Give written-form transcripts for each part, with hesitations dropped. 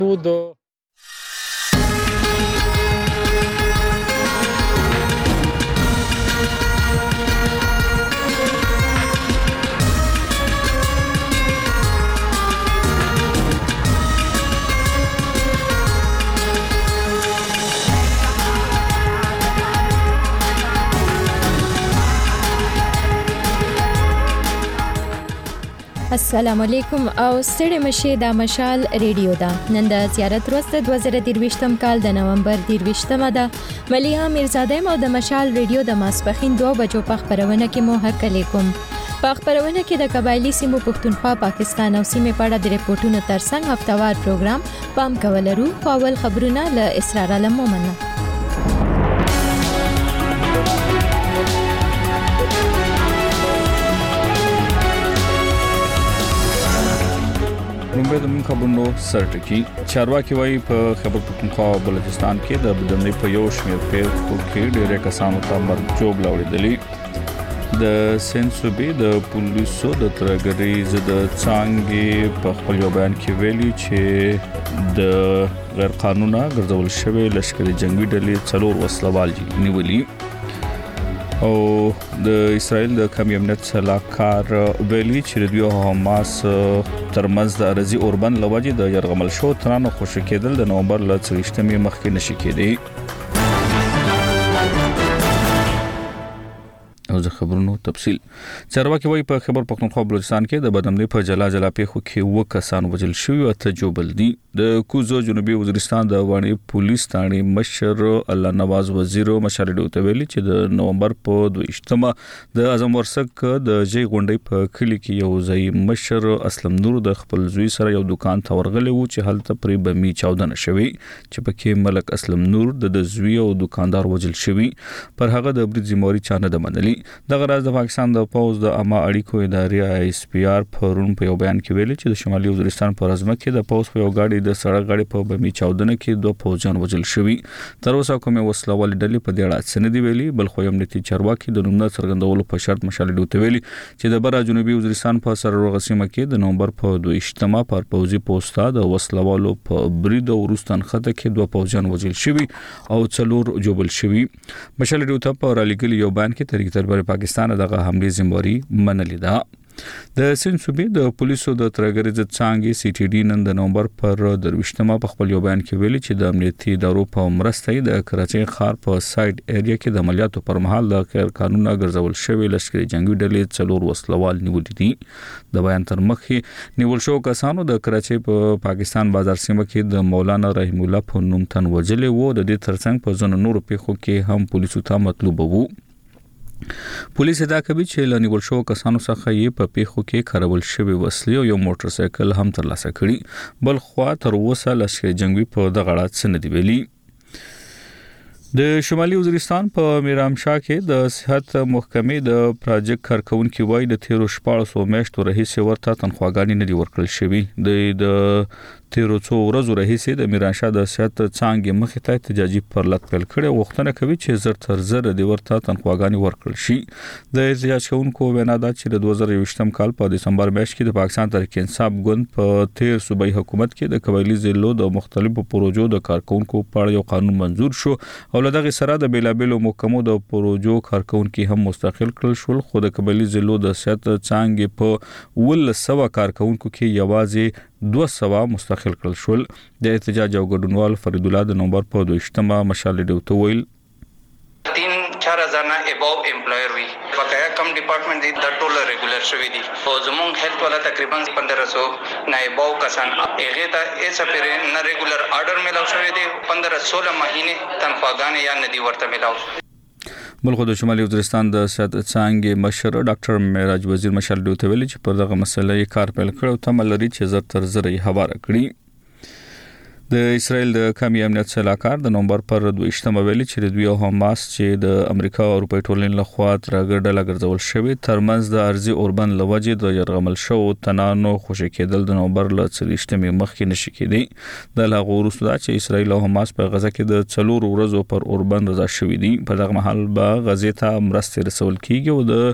السلام علیکم او ستړي مشه د مشال ریډیو دا نن د زیارت ورځ د 2023م کال د نومبر 23مه ده مليها میرزاده مو د مشال ریډیو د ماسپخین 2 بجو په خبرونه کې مو هرکلی کوم په خبرونه کې د قبایلی سیمو پښتونخوا پاکستان او سیمه په اړه د ریپورتونو ترڅنګ هفتوار پروګرام پام کولرو فاول خبرونه له اسرار علمومنه رومبه د من خبرونو سرټکی چارواکي وایي په خبر پښتونخوا او بلوچستان کې د بدنۍ په یو شمېر پیښو کې ډېر کسانو ته مرګ جوړ لاوړېدلی د سنسوبي د پولیسو د ترګری زده څنګه په خپل بیان کې ویلي چې د غیر قانوني ګرځول شوی لشکري جنگي ډلې څلور وسلوال نیولي او د اسرائیل د کمی امنیت صلاحکار ویلي چې د یو حماس ترمنځ د ارزي اوربند لوجې د يرغمل شو ترانه خوشی کېدل د نومبر ل 30مې مخکې نشي کېدی او د خبرونو تفصيل چارواکي وایي په خبر پښتونخوا بلوچستان کې د بدنۍ په جلا پیښو کې وکسان وجل شوی او تجوبل دي د کوزو جنوبي وزیرستان د وانی پولیس ثاني مشر الله نواز وزیر مشر ډوته ویلي چې د نومبر په 28مه د اعظم ورسک د جې غونډې په کلی کې یو ځای مشر اسلم نور د خپل زوی سره یو دکان ته ورغلی و چې هلته پرې بمی چاودنه شوی چې پکې ملک اسلم نور د زوی او دکاندار وجل شوی پر هغه د برید ذمہواری چانه د منلي دغه راز د پاکستان د پوز د عامه اړیکو ادارې اس پی آر پرون په یو بیان کې ویلي چې د شمالي وزیرستان په رزمه کې د پوز په یو گاډي د سړک غاړي په بمی چاودنه کې دوه پوځیان وژل شوي تر اوسه کومه وسلوال ډلې په دې اړه څه نه دی ویلي بل خو امنیتي چارواکي د نومونه څرګندولو په شرط مشال ډوته ویلي چې د برا جنوبي وزیرستان په سرور غسیمه کې د نومبر په 28مه پر پوزي پوسټا د وسلوالو په برید او روستان خطه کې دوه پوځیان وژل شوي او څلور جوبل شوي مشال ډوته په رالګل یو بیان کې طریق تر پاکستان دغه حمله ذمہواری منلې ده د سنسوبي د پولیسو د ترګری ځ څنګه سی ټي ډي نن د نومبر پر 23مه په خپل بیان کې ویلي چې د امنیتي ادارو په مرسته د کراچۍ ښار په سایډ ایریا کې د عملیاتو پر مهال د غیر قانوني ګرځول شوی لشکري جنگي ډلې څلور وسلوال نیولې دي د بیان تر مخې نیول شو کسانو د کراچۍ په پاکستان بازار سیمه کې د مولانا رحیم الله په نوم تن وجلې وو د دې ترڅنګ په ځینو نورو پیښو کې هم پولیسو ته مطلوب وو پولیس دا کوي چې لنیول شو کسانو څخه یې په پیښو کې کارول شوی وسلې او یو موټر سایکل هم ترلاسه کړي بل خو تر اوسه لشکري جنگي په دغه اړه څه نه دی ویلي د شمالي وزیرستان په میرامشاه کې د صحت محکمې د پروجیکټ کارکونکو وایي د 13 میاشتو راهیسې ورته تنخواګانې نه دی ورکړل شوی د 13 ورځې راهیسې د میرامشاه د صحت څنګه مخې ته احتجاجي پرلط پیل کړي وختونه کوي چې زر تر زر د ورته تنخواګانې ورکړل شي د احتجاج کوونکو وینا ده چې د 2023م کال په دسمبر میاشت کې د پاکستان تحریک انصاف ګوند په 13 صوبایي حکومت کې د قبایلی ضلعو د مختلفو پروژو د کارکونکو په اړه یو قانون منزور شو او له دغه سره د بیلابلو محکمو د پروژو کارکونکو هم مستقل کړل شول خو د قبایلی ضلعو د صحت څنګه په 1100 کارکونکو کې یوازې 200 مستقل کړل شول د احتجاج او ګډونوال فرید الله د نومبر په 28مه مشال ډیوته ویل 3-4 نه اباو امپلایر وی بقایا کم ډپارټمنټ دي د ټول ریګولر شوی دي او زمونږ هیلث والا تقریبا 1500 نه اباو کسان هغه ته ایسه پر نه ریګولر آرډر ملاو شوی دي 15-16 مهینه تنخواګانې یا ندي ورته ملاو بلخو د شمالي وزیرستان د صحت څنګه مشر ډاکټر معراج وزیر مشال ډوته ویلي چې پر دغه مسلې کار پیل کړو ته ملري چې زر تر زر یې حواله کړی د اسرائیل د کمی امنیت صلاحکار د نومبر پر 28مه ویلي چې د دوی حماس چې د امریکا او اروپای ټولنې لخوا ترګړډه ګرځول شوی ترمنځ د ارزي اوربند لوجې د يرغمل شو تنانو خوشی کېدل د نومبر ل 30مې مخکې نشي کېدی د لاغو وروسته چې اسرائیل او حماس په غزه کې د 4 ورځو پر اوربند رضا شوی دي په دغه محل به غزه ته مرستې رسول کیږي او د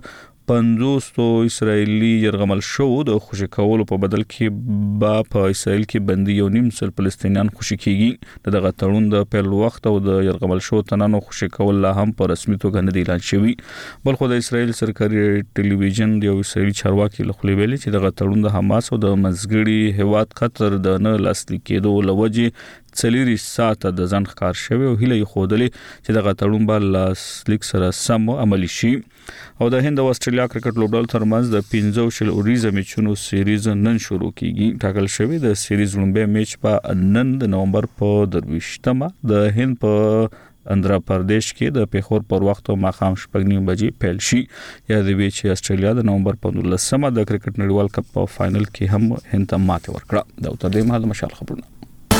50 اسرایلی يرغمل شو د خوشی کولو په بدل کې با په اسرائیل کې بندي یو نیم سل فلسطینیان خوشی کیږي دغه تړون د پیل وخت او د يرغمل شو تنانو خوشی کول لا هم په رسمي توګه نه دی اعلان شوی بل خو د اسرائیل سرکاري ټلویزیون یو اسرائیلي چارواکي له خپل ویلي چې دغه تړون د حماس او د مزګړي هواد خطر د نه لاسلیک کېدو لوجه چلیری ساعته د ځن ښکار شوی او هله خودلې چې دغه تړون به لاسلیک سره سم عملی شي او د هند او استرالیا کرکټ لوبډال ترمنځ د 15 شل اوریزه میچونو سیریز نن شروع کیږي ټاکل شوی د سیریز لومبه میچ په نن د نومبر په 23مه د هند په اندرا پردیش کې د پیښور پر وخت او ماخام شپږ بجې پیل شي یا د وی چې استرالیا د نومبر په 19مه د کرکټ نړیوال کپ په فائنل کې هم هند ته ماته ورکړه دا تر دې مهال مشال خبرونه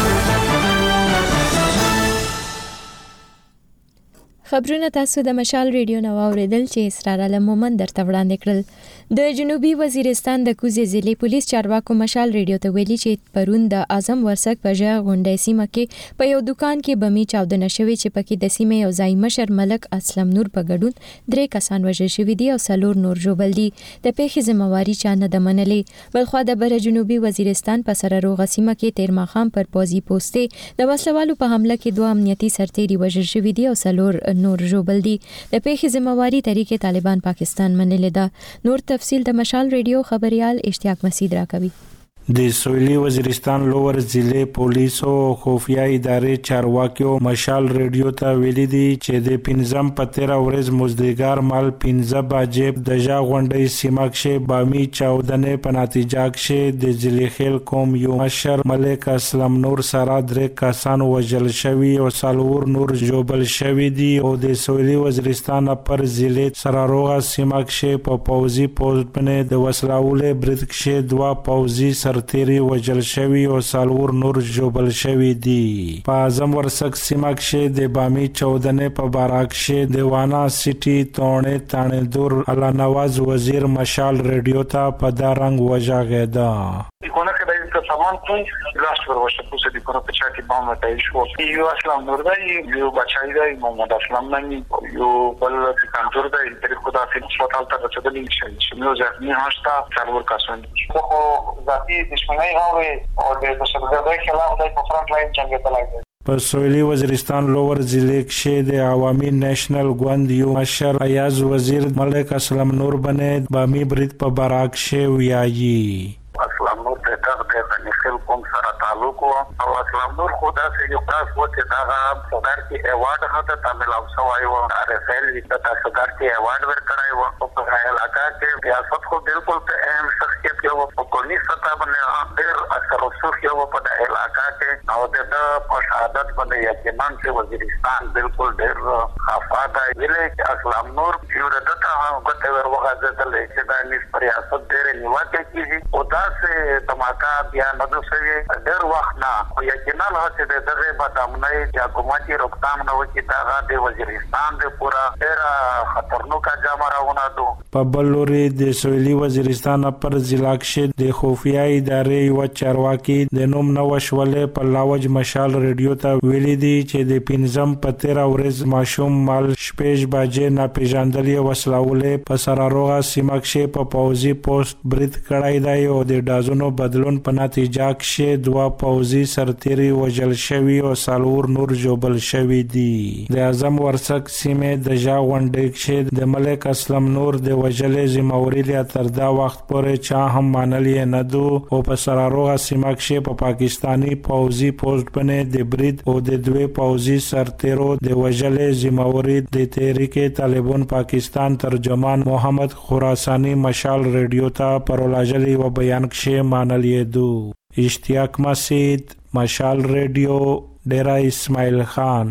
خبرونه تاسو د مشال ریډیو نو اوریدل چې اسرار علم مومن درته وړاندې کړل د جنوبي وزیرستان د کوزې ضلع پولیس چارواکو مشال ریډیو ته ویلي چې پرون د اعظم ورسک په ځای غونډې سیمه کې په یو دکان کې بمي چاودنه شوې چې پکې د سیمې یو ځای مشر ملک اسلم نور په ګډون 3 کسان وژل شوي دي او 4 نور ژوبل دي د پیښې ذمہواری چا نه د منلې بلخو د بر جنوبي وزیرستان په سره روغه سیمه کې تیر ماخام پر پوزي پوسټې د وسلوالو په حمله کې 2 امنیتي سرتیري وژل شوي دي او 4 نور ژوبل دي د پیښې ذمہواری طریقې طالبان پاکستان منلې ده نور تفصیل د مشال ریډیو خبريال اشتیاق مسعود راکوي د سویلي وزیرستان لوور ضلع پولیس او خفیه ادارې چارواکیو مشال ریډیو ته ویلي دي چې د 15 په 13 ورځ مزدګار مال 15 بجې د ژا غونډې سیمه کې بامي چاودنه په نتیجه کې د ضلع خیل قوم یو مشر ملک اسلم نور سره 3 کسان وژل شوي او 4 نور ژوبل شوي دي او د سویلي وزیرستان پر ضلع سراروغه سیمه کې په پوزي پوسټ باندې د وسلاولې برید کې 2 پوزي تیری وجل شوی او 4 نور ژوبل شوی دي په اعظم ورسک سیمه کې د بامي چودنه په باراک کې دیوانا سټي تونه تانه دور الله نواز وزیر مشال ریډیو ته په دارنګ وجاغدا يكون كده انت سامان کوي لاس ور وشه پوسه دي په چاټي باندې تای شو یو اسلام نور دی یو بچای دی محمد اسلام نني یو بل کانتور دی تر خدا په هسپتال ته رسیدلی شي نو ځکه هاشتا څلور کسان خو ذاتي دښمنۍ هغه او د بشردګۍ خلاف د فرنٹ لاین جنگ ته لاګي په سویلي وزیرستان لوور ضلع کې د عوامي نېشنل ګوند یو مشر ایاز وزیر ملک اسلم نور باندې بامي برید په باراک کې ویایي اسلام نور ته د خپل قوم سره تعلق او اسلام نور خدا سے یو خاص وته دا صدر کې ایوارډ هته تعامل او سوای و رفیل د صدر کې ایوارډ ورکړای و په علاقہ کې ریاست خو بالکل په اهم شخصیت یو په کونی سطح باندې ډېر اثر رسوخ یو په علاقہ کې او د په شهادت باندې یقینا چې وزیرستان بالکل ډېر خفاده ویلې اسلام نور یو دته هغه ور وغځدل چې د نس ریاست ډېر نیوکه کیږي او دا سه دماکا بیا نه شوی ډېر وخت نه خو یقینا چې د دغه بدامنۍ چې حکومتي روکتام نه وکړي دا د وزیرستان د پورا ډېر خطرناک جامه راونه دو په بلوري د سویلي وزیرستان پر ضلع کې د خفیه ادارې یو چارواکي د نوم نوښولې په لاوج مشال ریډیو ته ویلي دي چې د 15 په 13 ورځ ماشوم مال شپږ بجې ناپېژندلې وسلاولې په سراروغه سیمه کې په پوزي پوسټ برید کړای دی او د ډازونو بدلون په نتیجه کې 2 پوزي سرتیري وژل شوي او 4 نور ژوبل شوي دي د اعظم ورسک سیمه د ژا غونډې کې د ملک اسلم نور د وژلې ذمہواری تر دا وخت پورې چا هم منلې نه دو او په سراروغه سیمه کې په پاکستانی پوزي پوسټ باندې د برید او د 2 پوزي سرتیرو د وژلې ذمہواری د تحریک طالبان پاکستان ترجمان محمد خراسانی مشال ریډیو ته پرولاجلی و بیان کې منلې دو اشتیاق مسعود مشال ریډیو ډیرا اسماعیل خان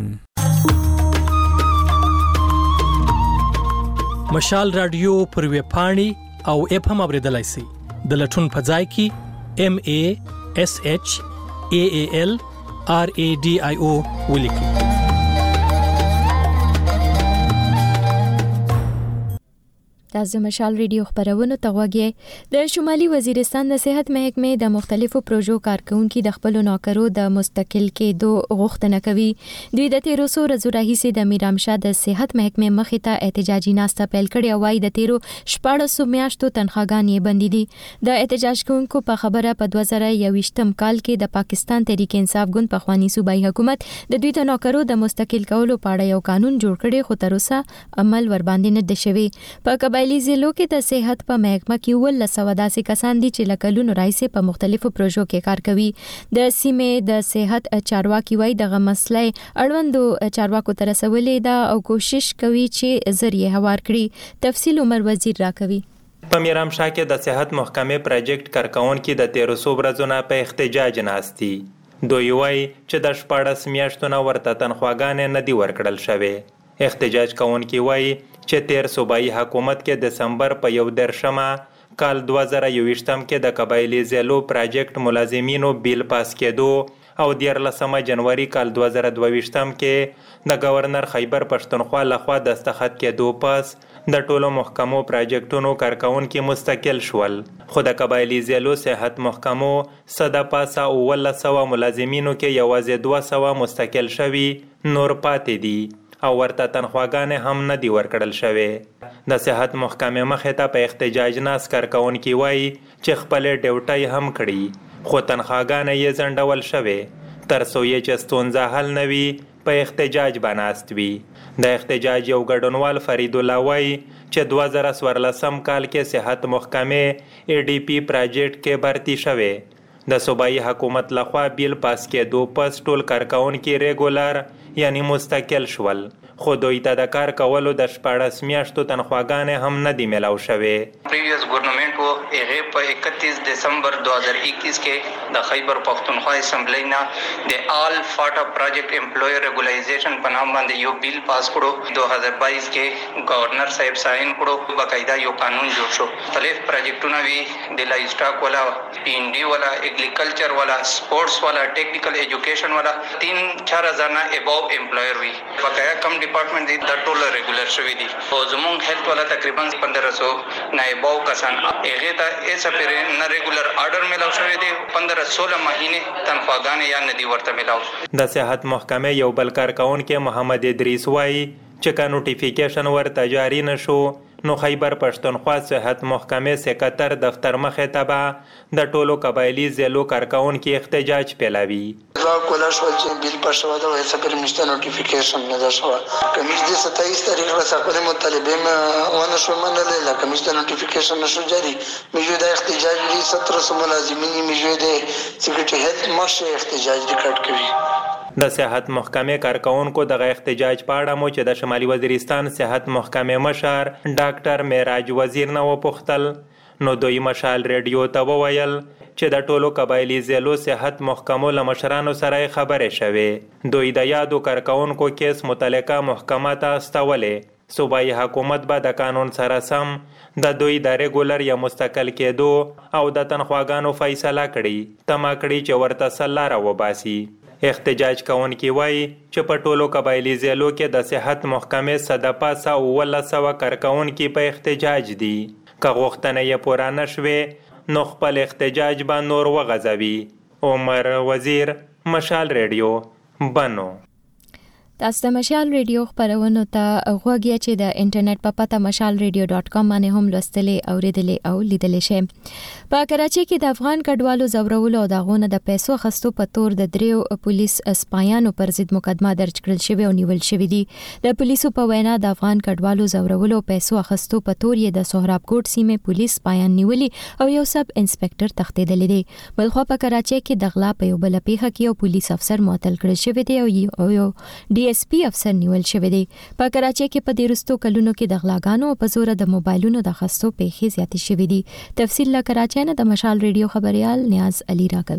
مشال رادیو پر ویب پاڼې او اپ هم اوریدلای شئ د لټون په ځای کې MASHAALRADIO ولیکئ تاسو مشال ریډیو خبرونه تغوږی د شمالي وزیرستان د صحت محکمې د مختلفو پروژو کارکونکو د خپل نوکرو د مستقل کېدو غوښتنه کوي. دوی د 1300 ورځو راهیسې د میرامشاه د صحت محکمې مخې ته احتجاجي ناسته پیل کړې او وايي د 14 میاشتو تنخواګانې بندي دي. د احتجاج کوونکو په خبره په 2021م کال کې د پاکستان تحریک انصاف ګوند په خواني صوبایي حکومت د دوی د نوکرو د مستقل کولو په اړه یو قانون جوړ کړي خو تر اوسه عمل ور باندې نه دی شوی. په قبایلی ضلعو کې د صحت په محکمه کې ولسو داسې کسان دي چې لکلونو راځي په مختلفو پروژو کې کار کوي. د سیمې د صحت چارواکي وایي دغه مسله اړوندو چارواکو تر رسولې ده او کوشش کوي چې ذریعہ هوار کړي. تفصیل عمر وزیر راکوي. په میرامشاه کې د صحت محکمې پروجیکټ کارکونکو د 1300 ورځو نه په احتجاج ناستي. دوی وایي چې د 14 میاشتو نه ورته تنخواګانې نه دي ورکړل شوې. احتجاج کوونکي وایي چې تیر صوبایي حکومت کې دسمبر په 11 کال 2021م کې د قبایلی ضلعو پروجیکټ ملازمینو بیل پاس کېدو او 14 جنوري کال 2022م کې د گورنر خیبر پښتونخوا لخوا دستخط کېدو پس د ټولو محکمو پروجیکټونو کارکونکو مستقل شول. خو د قبایلی ضلعو صحت محکمو صد پاسه او ولسو ملازمینو کې یوازې 200 مستقل شوي نور پاتې دي او ورته تنخواګانې هم نه دی ورکړل شوې. د صحت محکمې مخې ته په احتجاج ناس کارکونکي وایي چې خپل ډیوټي هم کړي خو تنخواګانې یې ځنډول شوې تر څو یې چې ستونزه حل نه وي په احتجاج بناست وي. د احتجاج یو ګډونوال فرید الله وایي چې 2014 کال کې صحت محکمې ADP پروجیکټ کې بھرتی شوې. د صوبایي حکومت لخوا بیل پاس کېدو پس ټول کارکونکي ریګولر یعنی مستقل شول خو دوی ته د کار کولو د 14 میاشتو تنخواګانې هم نه دی ملاو شوې. پریویس ګورنمنت وو هغه په 31 دسمبر 2021 کې د خیبر پختونخوا اسمبلی نه د آل فاټا پروجیکټ امپلویر ریګولایزیشن په نام باندې یو بیل پاس کړو. 2022 کې گورنر صاحب ساين کړو. باقاعده یو قانون جوړ شو. مختلف پروجیکټونه وی د لایف سٹاک والا PND والا agriculture वाला sports वाला technical education वाला 3-4000 ना अबव एम्प्लॉयर हुई बकाया कम डिपार्टमेंट दी द टोल रेगुलर शवी दी तो जमुंग हेल्थ वाला तकरीबन 1500 ना अबव कसान एगे ता ऐसा फिर न रेगुलर ऑर्डर मिलाव शवी दी 15-16 महीने तनख्वाहगाने या नदी ورته मिलाव. د صحت محکمې یو بل کارکونکي محمد ادریس وایي چې کا نوټیفیکیشن ورته جاری نشو نو خیبر پښتونخوا صحت محکمې سکرټر دفتر مخې ته به د ټولو قبایلی ضلعو کارکونکو احتجاج پیلوي. کولا شو چې بیل پښتو دا وایي چې مشته نوټیفیکیشن نه ده شو کمیش د 27 تاریخ راځه مطالبه ما ونه شو منل لا کمیش د نوټیفیکیشن نشو جاری میجو د احتجاج لري 1700 ملازمین میجو د سکرټری هیلث مشه احتجاج ریکارډ کوي. د صحت محکمې کارکونکو د احتجاج په اړه مو چې د شمالي وزیرستان صحت محکمې مشر ډاکټر معراج وزیر نه وپوښتل نو دوی مشال ریډیو ته وویل چې د ټولو قبایلی ضلعو صحت محکمو له مشرانو سره خبرې شوې. دوی د یادو کارکونکو کیس متعلقه محکمه ته استولې. صوبایي حکومت به د قانون سره سم د دوی د ریګولر یا مستقل کېدو او د تنخواګانو فیصله کړي تمه کړي چې ورته سلاره وباسي. احتجاج کوونکي وایي چې په ټولو قبایلی ضلعو کې د صحت محکمې صدپاسه او ولسوه کارکونکي په احتجاج دي. که غوښتنه یې پوره نشوې نو خپل احتجاج به نور وغځوي. عمر وزیر، مشال ریډیو، بنو. تاسو د مشال ریډیو خبرونه ته غوږی چې د انټرنیټ په پته mashalradio.com باندې هم لوستلې اوریدلې او لیدلې شئ. په کراچۍ کې د افغان کډوالو زورولو او دغونه د پیسو خستو په تور د دریو پولیس سپایانو پر ضد مقدمه درج کړل شوی او نیول شوی دی. د پولیسو په وینا د افغان کډوالو زورولو او پیسو خستو په تور یې د سهراب کوټ سیمې پولیس سپایان نیولي او یو سب انسپکټر تښتېدلی دی. بلخوا په کراچۍ کې د غلا په یو بل پیښه کې یو پولیس افسر معطل کړل شوی دی او یو DSP افسر نیول شوی دی. په کراچۍ کې په ډیرستو کلونو کې د غلاګانو او په زور د موبایلونو د خستو پیښې زیاتې شوې دي. تفصیل له کراچۍ نه د مشال ریډیو خبريال نیاز علي راکوي.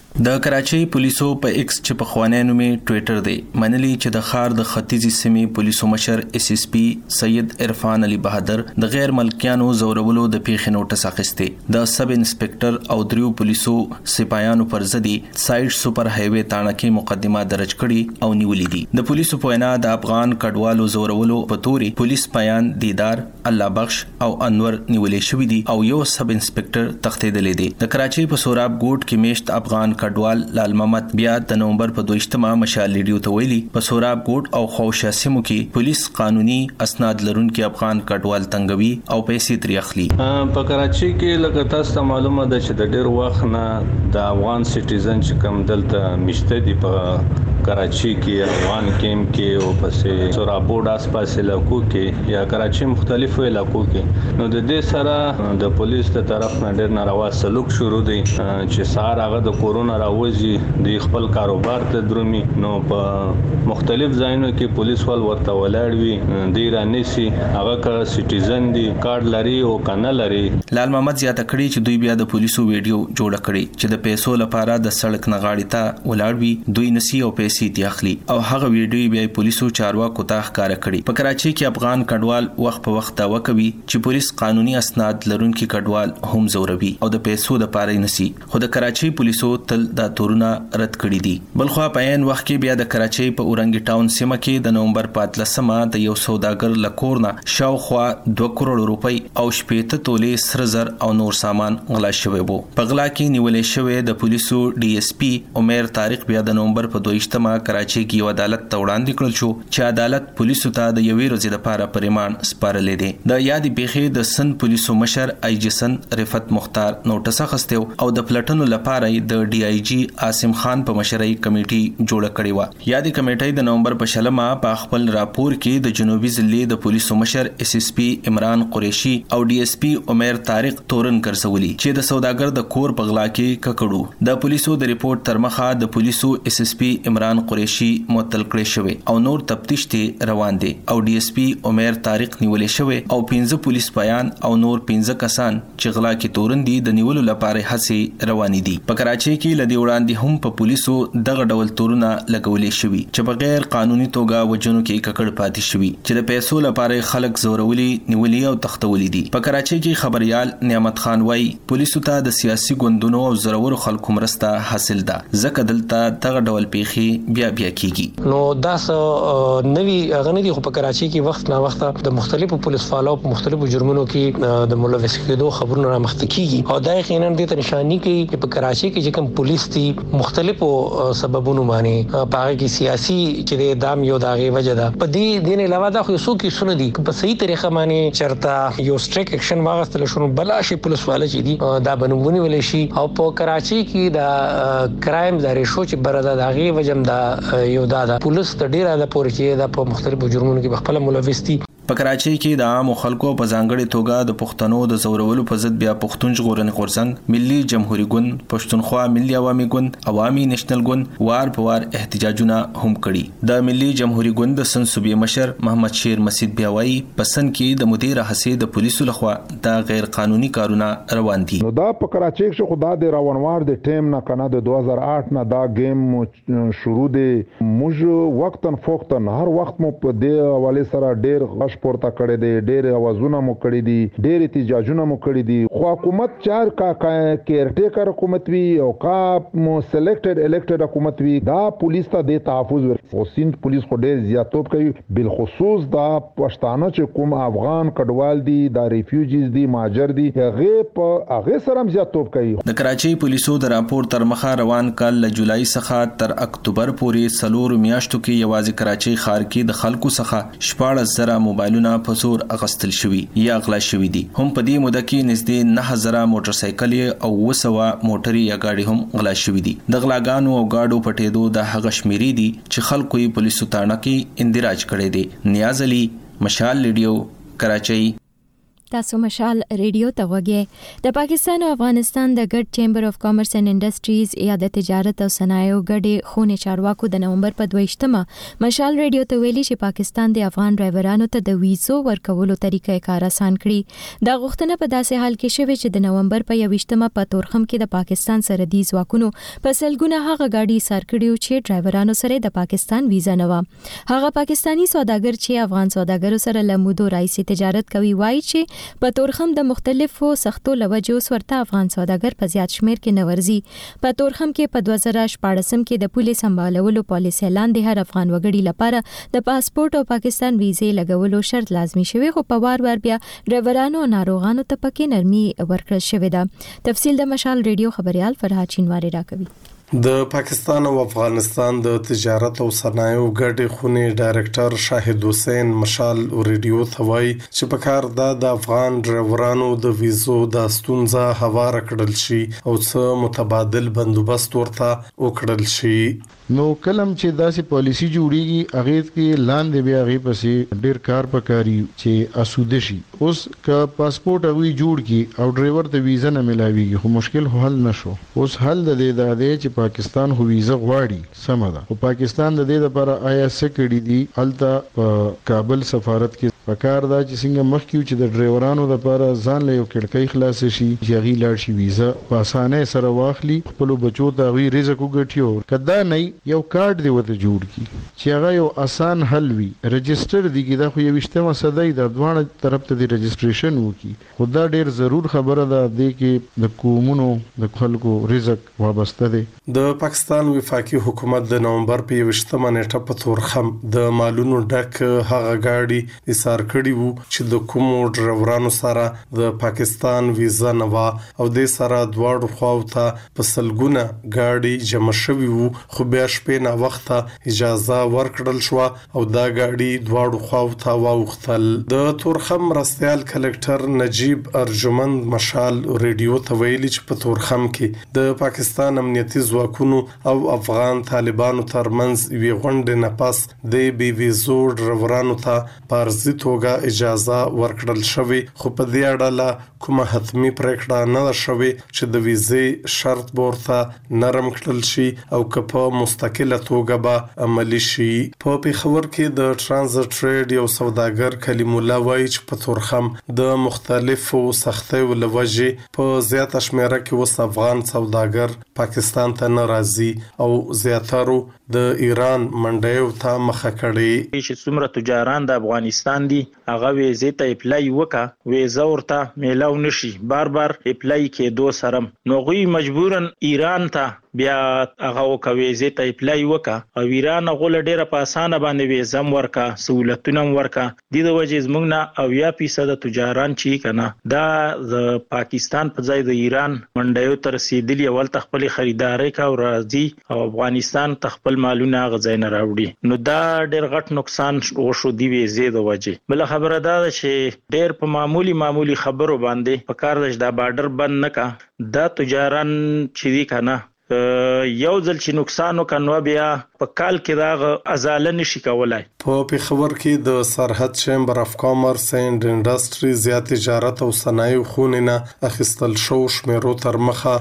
د کراچۍ پولیسو په ایکس چې په خوانینو می ټوئیټر دی منلی چې د خار د ختیځي سیمې پولیسو مشر اس اس پی سید عرفان علي بهادر د غیر ملکیانو زورولو د پیښې نوټس اخیسته د سب انسپکټر او دریو پولیسو سپایانو پر ضد سایډ سپر های وی تانه کې مقدمه درج کړي او نیولې دي د پولیسو په وینا د افغان کډوالو زورولو په توري پولیس پایان دیدار الله بخش او انور نیولې شوې دي او یو سب انسپکټر تختیدلې دي د کراچۍ په سوراب ګوټ کې میشت افغان کډوال لال محمد بیا د نومبر په 22مه مشال ریډیو ته ویلي په سوراب ګوټ او خوشا سیمو کې پولیس قانوني اسناد لرونکي افغان کډوال تنګوي او پیسې ترې اخلي. په کراچۍ کې لکه تاسو معلومه ده چې د ډېر وخت نه د افغان سټیزن چې کوم دلته مشته دي په کراچۍ کې افغان کیمپ کې او پسې سورابوډ آس-پاس علاقو کې یا کراچۍ مختلفو علاقو کې نو د دې سره د پولیس تر طرف نه ډېر ناروا سلوک شروع دي چې سار هغه د کورونا راوځي د خپل کاروبار ته درومي نو په مختلف ځایونو کې پولیس ول ورته ولاړ وي د رانیسي هغه کا سټیزن دي کارت لري او کنه لري. لال محمد زیاته کړي چې دوی بیا د پولیسو ویډیو جوړ کړي چې د پیسو لپاره د سړک نغاړی ته ولاړ وي دوی نسی او پیسې تی اخلي او هغه ویډیو بیا پولیسو چارواکو ته ښکار کړي. په کراچۍ کې افغان کډوال وخت په وخت داوا کوي چې پولیس قانوني اسناد لرونکي کډوال هم زوروي او د پیسو د پاره نسی خو د کراچۍ پولیسو تل دا تورونه رد کړي دي. بلخو په عین وخت کې بیا د کراچۍ په اورنګ ټاون سیمه کې د نومبر 15مه د یو سوداګر لکورنا شاوخوا 2 کروڑ روپۍ او 80 تولې سره زر او نور سامان غلا شوی وو. په غلا کې نیولې شوی د پولیسو ډي اس پی عمر طارق بیا د نومبر په 22مه کراچۍ کې یو عدالت ته وړاندې کړل شو چې عدالت پولیسو ته د یوې ورځې لپاره پریمان سپارلې دي. د یادې پیښې د سن پولیسو مشر ای جی سن رفت مختار نوټس اخیستو او د پلټنو لپاره د ډي آی جی عاصم خان په مشرۍ کمیټي جوړه کړې و. یادې کمیټې د نومبر په 20مه په خپل راپور کې د جنوبي ضلع د پولیسو مشر اس اس پی عمران قریشي او ډي اس پی عمر طارق تورن ګرځولي چې د سوداګر د کور په غلا کې ککړو. د پولیسو د ریپورت تر مخه د پولیسو اس اس پی عمران قریشي معطل کړی شوی او نور تفتیش ته روان دي او ډي اس پی عمر طارق نیولې شوی او 15 پولیس پایان او نور 15 کسان چې غلا کې تورن دي د نیولو لپاره هڅې روانې دي. په کراچۍ کې لدی وړاندې هم په پولیسو دغه ډول تورونه لګولې شوی چې په غیر قانوني توګه وجنو کې ککړ پاتې شوی چې د پیسو لپاره خلک زورولي نیولي او تختولي دي. په کراچۍ کې خبريال نعمت خان وای پولیسو ته د سیاسي ګوندونو او زورور خلکو مرسته حاصل ده ځکه دلته دغه ډول پیښې بیا کیږي. نو دا نوی غنډي خو په کراچۍ کې وخت نا وخت د مختلفو پولیس فالو په مختلفو جرمونو کې د ملوث کېدو خبرونه رامخته کیږي او دا یقینا د نشانی کوي چې په کراچۍ کې چې کوم پولیس دي مختلفو سببونو باندې په هغه کې سیاسي چې د دام یو داغه وجه ده په دې دین علاوه دا خو څو کې سن دي په صحیح طریقه باندې چرته یو سټریک اکشن واغستل شنو بلا شي پولیس والے چې دي دا بنونی ولې شي او په کراچۍ کې دا کرایم د ریشو چې بردا داغه وجم دا یو دا پولیس د ډیره د پورې چې د په مختلفو جرمونو کې خپل ملوث دي. په کراچۍ کې د عام خلکو په ځانګړي توګه د پښتنو د زورولو په ضد بیا پښتون ژغورنې غورځنګ ملي جمهوریت ګوند پښتونخوا ملي عوامي ګوند عوامي نېشنل ګوند وار په وار احتجاجونه هم کړي. د ملي جمهوریت ګوند د سن صوبې مشر محمد شیر مسعود بیاوي پسند کې د مدیر حسې د پولیسو لخوا د غیر قانوني کارونه روان دي. نو دا په کراچۍ کې خو د روانوار د ټیم نه کنه د 2008 نه دا گیم شروع دي موږ وختن فوختن هر وخت مو په دې حواله سره ډېر غش پورته کړی دی ډېر اوازونه مو کړی دي ډېر احتجاجونه مو کړی دي خو حکومت چار کا کیر ټیکر حکومت وی او کا مو سلیکټډ الیکټډ حکومت وی دا پولیس ته د تحفظ ورکړي. سیند پولیس خو ډېر زیاتوب کوي بالخصوص دا پښتانه چې کوم افغان کډوال دي دا ریفیوجیز دي مهاجر دي هغه سره زیاتوب کوي. د کراچۍ پولیسو د راپور تر مخه روان کال له جولای څخه تر اکتوبر پورې 4 میاشتو کې یوازې کراچۍ ښار کې د خلکو څخه 14,000 موبایلونه په زور اغستل شوی یا غلا شوی دي. هم په دې موده کې نږدې 9,000 موټر سایکل او 200 موټري یا گاډي هم غلا شوی دي. د غلاګانو او گاډو پټېدو د هغه شمیرې دي چې خلکو یې پولیسو تاڼه کې اندراج کړي دي. نیاز علي مشال ریډیو کراچۍ. تاسو مشال ریډیو ته وګورئ. د پاکستان او افغانستان د ګډ چیمبر اف کامرس اینڈ انډسټریز یا د تجارت او صنایعو ګډې خونې چارواکو د نومبر په 22مه مشال ریډیو ته ویلي چې پاکستان د افغان ډرایورانو ته د ویزو ورکولو طریقې کار آسان کړي. دا غوښتنه په داسې حال کې شوې چې د نومبر په 22مه په تورخم کې د پاکستان سرحدي ځواکونو په سلګونه هغه ګاډي سار کړیو چې ډرایورانو سره د پاکستان ویزا نه و. هغه پاکستانی سوداګر چې افغان سوداګرو سره لمودو راځي تجارت کوي وایي چې په تورخم د مختلفو سختو لوجو ورته افغان سوداګر په زیات شمیر کې نورځي. په تورخم کې په 2014 کې د پولیس سمبالولو پالیسي لاندې هر افغان وګړي لپاره د پاسپورت او پاکستان ویزې لګولو شرط لازمي شوی، خو په وار بیا ډرایورانو او ناروغانو ته پکې نرمي ورکړل شوې ده. تفصیل د مشال ریډیو خبريال فرهاد چینواری راکوي. د پاکستان او افغانستان د تجارت او صنایعو ګډې خونې ډایرکټر شاهد حسین مشال ریډیو ته وایي چې په کار د افغان ډرایورانو د ویزو د ستونزه هواره کړل شي او څه متبادل بندوبست ورته وکړل شي. نو کلم چې داسې پالیسی جوړیږي هغه کې لاندې بیا هغه پسې ډیر کار پکاري چې اسوده شي. اوس که پاسپورت هغه جوړ کی او ډرایور ته ویزا نه ملاويږي خو مشکل حل نشو. اوس حل د دې د دې چې پاکستان هو ویزا غواړي سم ده، او پاکستان د دې لپاره آیا څه کړی دي الته په کابل سفارت کې پکار دا چې څنګه مخکیو چې د ډرایورانو لپاره ځان له یو کړکۍ خلاص شي چې هغه لاړ شي ویزا په اسانه سره واخلي، خپل بچو ته غوي رزق وګټیو. کدا نه یو کارت دی وته جوړ کی چې هغه یو آسان حل وي. رجستر دی کی دا خو یو وشتمه صدای د دوه طرف ته دی رجستریشن وکي. خدا ډیر ضرور خبره ده د کې د کومونو د خلکو رزق وابسته دی. د پاکستان وفاقي حکومت د نومبر په 22مه نیټه په تورخم د مالونو ډک هغه گاډي ایثار کړی وو چې د کومو ډرایورانو سره د پاکستان ویزا نه و او د سره دواړو خواو ته په سلګونه گاډي جمع شوی وو، خو بیا شپې نه وخت اجازه ورکړل شو او دا گاډي دواړو خواو ته واوختل. د تورخم مرستيال کلکټر نجیب ارجمند مشال ریډیو ته ویلي چې په تورخم کې د پاکستان امنیتي ځواکونو او افغان طالبانو ترمنځ وی غونډه نه پاس د بي ویزو ډرایورانو ته پارزي توګه اجازه ورکړل شوی، خو په دې اړه کومه حتمی پریکړه نه شوی چې د ویزې شرط ورته نرم کړل شي او که مستقله توګه به عملی شي. په پیښور کې د ترانزیت ټریډ یو سوداګر کلیم الله وایي چې په تورخم د مختلفو سختیو لوجې په زیاته شمیره کې وس افغان سوداګر پاکستان ته ناراضي او زیاترو د ایران منډیو ته مخه کړي. چې څومره تجاران د افغانستان دي هغه ویزې ته اپلای وکا ویزا ورته میلاو نشي بار اپلای کېدو سره نو غوي مجبورن ایران ته بیا هغه وکويزې ته اپلای وکا او ایران غول ډیره په اسانه باندې ویزم ورکا سہولتونه ورکا. د وجې زمونږ نه 80% تجاران چې کنه دا د پاکستان په ځای د ایران منډیو تر رسیدلی اول تخپل خریداري کا او راځي او افغانستان تخپل مالونه غځای نه راوړي. نو دا ډیر غټ نقصان وشو دی ویزې د وجې. بل خبره دا چې ډیر په معمولی خبرو باندې په کار د بارډر بند نکا دا تجاران چې دی کنه یو ځل چې نقصان وکړو بیا په کال کې دا ازاله نشي کولای. په پیښور کې د سرحد چیمبر اف کامرس اینڈ انډسټریز یا تجارت او صنایع خونې نه اخیستل شو شمیرو تر مخه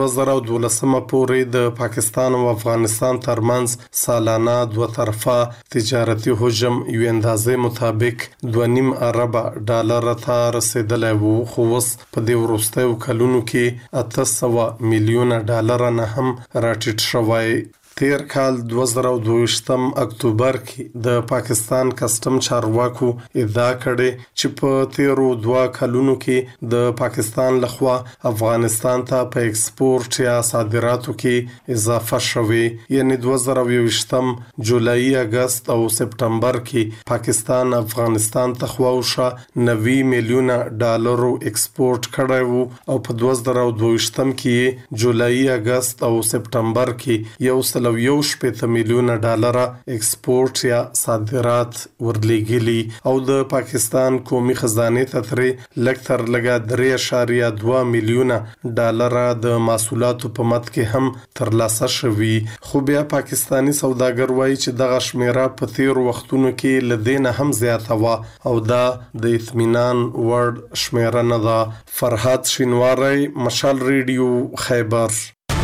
2012 پورې د پاکستان او افغانستان ترمنځ سالانه دوه طرفه تجارتي حجم یو اندازې مطابق 2.5 ارب ډالر ته رسیدلی وو، خو اوس په دې وروستیو کلونو کې 800 میلیونه ډالر نه هم راټیټ شوی. تیر کال 2022 اکتوبر کې د پاکستان کسٹم چارواکو ادعا کړې چې په تیرو 2 کلونو کې د پاکستان لخوا افغانستان ته په ایکسپورت یا صادراتو کې اضافه شوه. یعنی 2022 جولای، اگست او سپټمبر کې پاکستان افغانستان ته خواوشه 90 میلیونه ډالر ایکسپورت کړی وو او په 2022 کې جولای، اگست او سپټمبر کې 1 $1.1 میلیون ایکسپورټ یا صادرات ورلېږلي او د پاکستان قومي خزانه ته ترې لکتر لګا 3.2 میلیون ډالر د محصولاتو په مت کې هم ترلاسه شوي. خو بیا پاکستانی سوداګر وایي چې دغه شمیره په تیر وختونو کې لدینه هم زیاته و او دا د اطمینان وړ شمیره نه ده. فرهاد شینواری، مشال ریډیو، خیبر.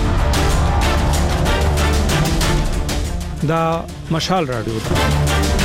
دا مشال رادیو ده.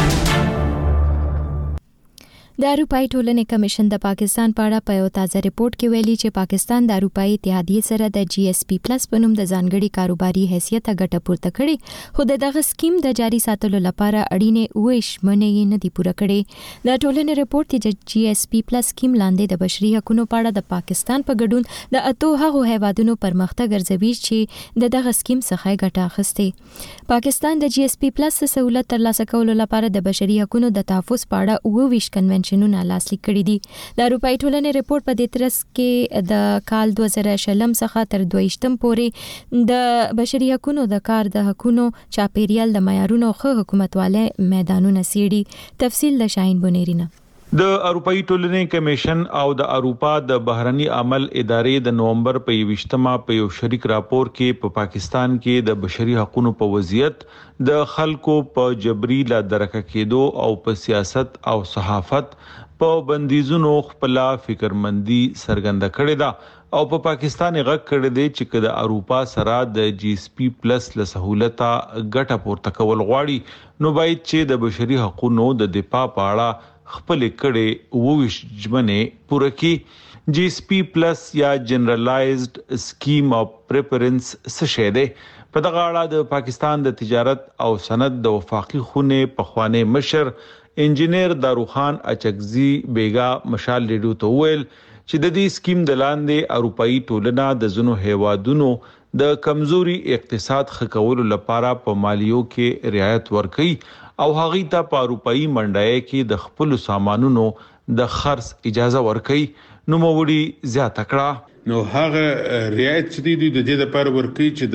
د اروپאי ټولنې کمیشن د پاکستان په اړه په یو تازه ریپورت کې ویلي چې پاکستان د اروپאי اتحادیې سره د GSP+ په نوم د ځانګړي کاروباري حیثیت ګټه پورته کړي، خو دغه سکیم د جاري ساتلو لپاره اړینې ویش منې نه دی پوره کړي. د ټولنې ریپورت کې GSP+ سکیم لاندې د بشري حقوقو په اړه د پاکستان په ګډون د اتو هغو هیوادونو پرمختګ ارزوي چې دغه سکیم څخه ګټه اخیستې. پاکستان د GSP+ سہولت ترلاسه کولو لپاره د بشري حقوقو د تحفظ په اړه 29 کنونشنونه لاسلیک کړي دي. د اروپאי ټولنې ریپورت په دې ترڅ کې د کال 2020 څخه تر 22 پورې د بشري حقوقو د کار د حقوقو چاپیریال د معیارونو خو حکومتواله میدانونه سیړي. تفصیل د شاهین بنيرینه. د اروپאי ټولنې کمیشن او د اروپا د بهرني عمل ادارې د نومبر په 20مه په یو شریک راپور کې په پاکستان کې د بشري حقوقو په وضعیت، د خلکو په جبري لا درکه کېدو او په سیاست او صحافت په بندیزونو خپل فکرمندي څرګنده کړې ده او په پاکستان غږ کړی دی چې د اروپا سره د GSP+ له سہولته ګټه پورته کول غواړي نو باید چې د بشري حقوقو د دفاع په اړه خپل کړي 29 ژمنې پوره کړي. GSP+ یا جنرالایزد سکیم اف پریفرنس څه شی دی؟ په دغه اړه د پاکستان د تجارت او صنعت د وفاقي خونې پخوانی مشر انجینیر داروخان اچکزي بیگا مشال ریډیو ته ویل چې د دې سکیم د لاندې اروپאי ټولنه د زنو هیوادونو د کمزوري اقتصاد خکولو لپاره په مالیو کې رعایت ورکړي او هغه ته په اروپאי منډای کې د خپل سامانونو د خرڅ اجازه ورکړي. نو موړي زیاته کړه نو هغه رعایت چې دی د دې لپاره ورکړي چې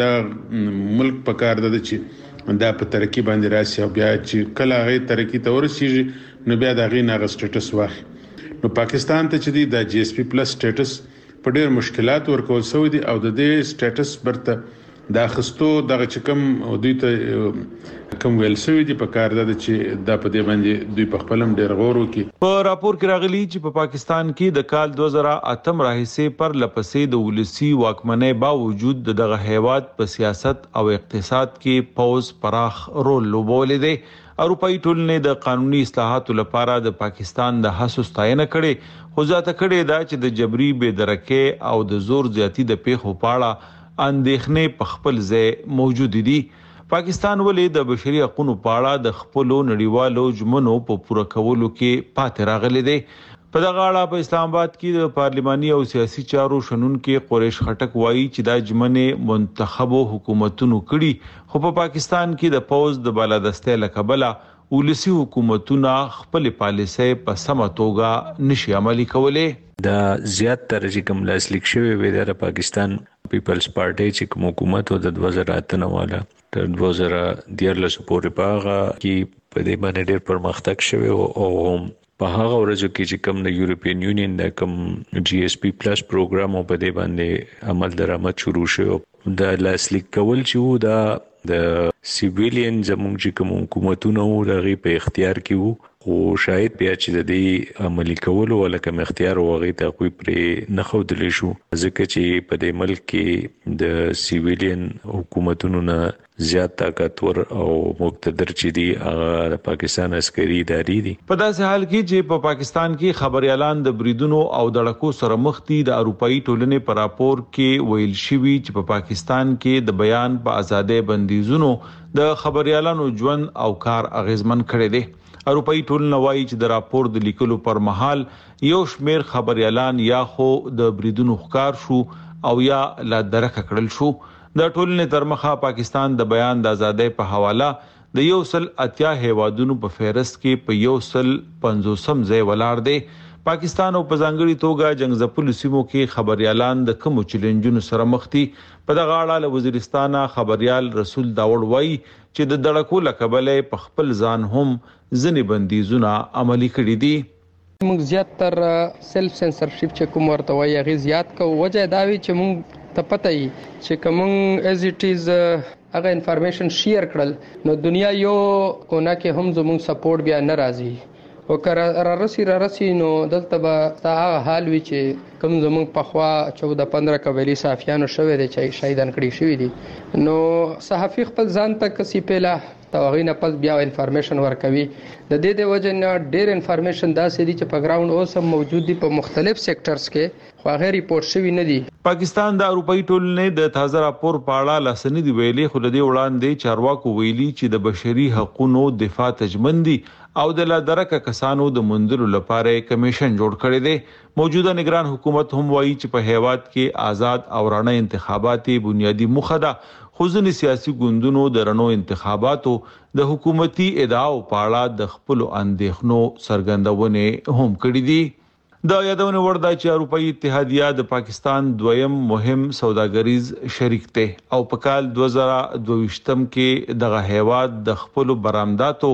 دا ملک په کار ده چې دا په ترقی باندې راشي او بیا چې کله هغه ترقی ته ورسیږي نو بیا دا غي نه سټیټس واخلي. نو پاکستان ته چې دی د GSP+ سټیټس په ډېر مشکلات ورکول شوی دی او د دې سټیټس برته دا خستو دغه چکم او دوی ته کوم ویل شوی دی په کار ده چې دا په دې باندې دوی په خپلم ډېر غور وکړي. په راپور کې راغلی چې په پاکستان کې د کال 2008 راهیسې پر لپسې د ولسی واکمنۍ باوجود دغه هیواد په سیاست او اقتصاد کې پوز پراخ رول لوبولې دی. اروپאי ټولنې د قانوني اصلاحاتو لپاره د پاکستان د هڅو ستاینه کړې، خو ځاته کړې دا چې د جبري بېدرکه او د زور زیاتی د پیښو پاړه اندېښنې په خپل ځای موجود دي. پاکستان ولې د بشري حقوقو په اړه د خپل نړیوالو ژمنو په پوره کولو کې پاتې راغلی دی؟ په دغه اړه په اسلام آباد کې د پارلماني او سیاسي چارو شنونکو قریش خټک وایي چې دا ژمنې منتخبو حکومتونو کړي، خو په پاکستان کې د پوز د بالادستۍ لکبله ولسی حکومتونه خپل پالیسۍ په سمه توګه نشي عملي کولای. دا زیات تر چې کوم لاسلیک شوی وي د پاکستان پیپلز پارټي چې کوم حکومت او د 2008 والا تر 2013 پورې پاغه کې په دې باندې ډېر پرمختګ شوی او په هغه ورځو کې چې کوم د یورپین یونین د کوم GSP+ پروګرام په دې باندې عمل درآمد شروع شو د لاسلیک کول چې دا د سیویلین زموږ چې کوم حکومتونه ورغي په اختیار کې وو، خو شاید بیا چې د دې عملي کولو ولکه اختیار وغي ته کوئی پرې نه خودلی شو، ځکه چې په دې ملک کې د سیویلین حکومتونو نه زیات طاقتور او مقتدر چې دي هغه د پاکستان عسکري ادارې دي. په داسې حال کې چې په پاکستان کې خبريالان د بریدونو او دړکو سره مخ دي، د اروپאי ټولنې په راپور کې ویل شوی چې په پاکستان کې د بیان په ازادۍ بندیزونو د خبريالانو ژوند او کار اغیزمن کړي دي. اروپאי ټولنه وایي چې د راپور د لیکلو پر مهال یو شمیر خبريالان یا خو د بریدونو ښکار شو او یا لا درکه کړل شو. د ټولنې تر مخه پاکستان د بیان د ازادۍ په حواله د 180 هیوادونو په فهرست کې په 150 ځای ولاړ دی. پاکستان او په ځانګړي توګه جنگزپلو سیمو کې خبريالان د کوم چیلنجونو سره مخ دي. په دغه اړه له وزیرستان خبريال رسول داوړ وایي چې د دړکو لکبلې په خپل ځان هم ځنې بندیزونه عملي کړي دي. موږ زیات تر سلف سنسرشپ چې کوم ورته وایي هغه زیات کو وجه دا وی چې موږ ته پته یي چې کوم از اټ از هغه انفارمیشن شیر کړل نو دنیا یو کونه کې هم زموږ سپورټ بیا ناراضي او را رسی نو دلته به تا هغه حال وی چې کوم زموږ په خوا 14-15 قبایلی صحافیانو شوې دي چې شهیدان کړي شوې دي نو صحافي خپل ځان ته کسي پیله توغې نه پس بیا انفارمیشن ورکوي د دې وجه نه ډېر انفارمیشن داسې دي چې په ګراوند اوس هم موجود دي په مختلف سېکټرز کې خو هغه ریپورت شوی نه دي. پاکستان د اروپאי ټولنې د تازه راپور په اړه لاسنی دی ویلي خو د وړاندې چارواکو ویلي چې د بشري حقوقو دفاع تجمن دي او د لادرکه کسانو د مندلو لپاره کمیشن جوړ کړی دی. موجوده نگران حکومت هم وایي چې په هیواد کې آزاد او رڼا انتخابات بنیادی موخه ده خو ځینې سیاسي ګوندونو د رڼو انتخاباتو د حکومتي ادعاو په اړه د خپل اندېښنو څرګندونه هم کړې دي. د یادونه وردا چې اروپאי اتحادیه د پاکستان دویم مهم سوداګریز شریک ته او په کال 2022 کې دغه هیواد د خپل برآمداتو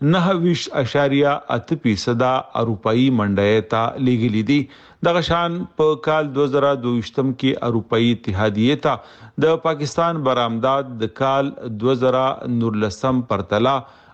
9.8% اروپאי منډه ته لیږلي دي. دغه شان په کال 2022 کې اروپאי اتحادیه ته د پاکستان برآمدات د کال 2019 پرتله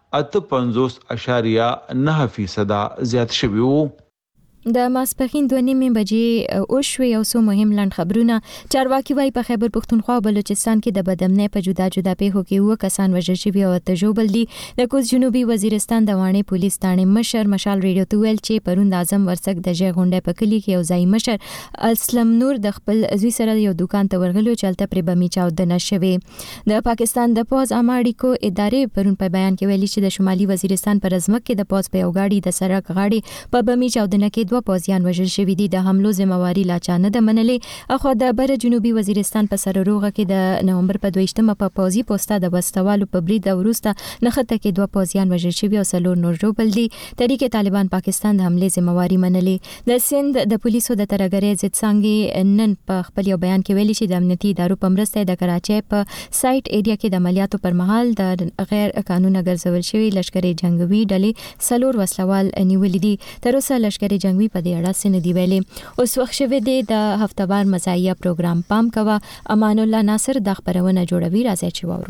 58.9% زیات شوي وو. د ماسپخین 2:30 بجې او شوي او سو مهم لاند خبرونه چارواکي وای په خیبر پختونخوا او بلوچستان کې د بدامنۍ په جدا جدا پیښو کې و کسان وژل شوي او تجوبل دي. د کوز جنوبي وزیرستان د وانه پولیس تانه مشر مشال ریډیو ته ویل چې پروند اعظم ورڅک د جې غونډه په کلی کې یو ځای مشر اسلم نور د خپل ازوی سره یو دکان ته ورغلو چلته پر بمی چاودنه شوه. د پاکستان د پوز اماړیکو ادارې پرون په بیان کې ویلي چې د شمالي وزیرستان پر ازمک کې د پوز په یو گاډي د سړک غاړي په بمی چاودنه کې پوزیان وژل شوی دي. د حملو ذمہواری لا چانه د منلې اخو د بر جنوبي وزیرستان په سر روغه کې د نومبر په 22 په پوزي پوسټه د بستوالو په برید وروسته نخته کې 2 پوزیان وژل شوی او سلور نور جوړ دي. تحریک طالبان پاکستان د حمله ذمہواری منلې. د سند د پولیسو د ترګری ضد څنګه نن په خپل یو بیان کې ویلي چې د امنیتي ادارو په مرسته د کراچۍ په سایت ایریا کې د عملیاتو پر مهال د غیر قانوني ګرځول شوی لشکري جنگوي ډلې سلور وسلوال نیولې دي. تر اوسه لشکري جنگوي په دې اړه سن دی ویلي. اوس وخت شوه د هفتهوار مزایه پروګرام پام کوا. امان الله ناصر د خبرونه جوړوي راځي چې وورو.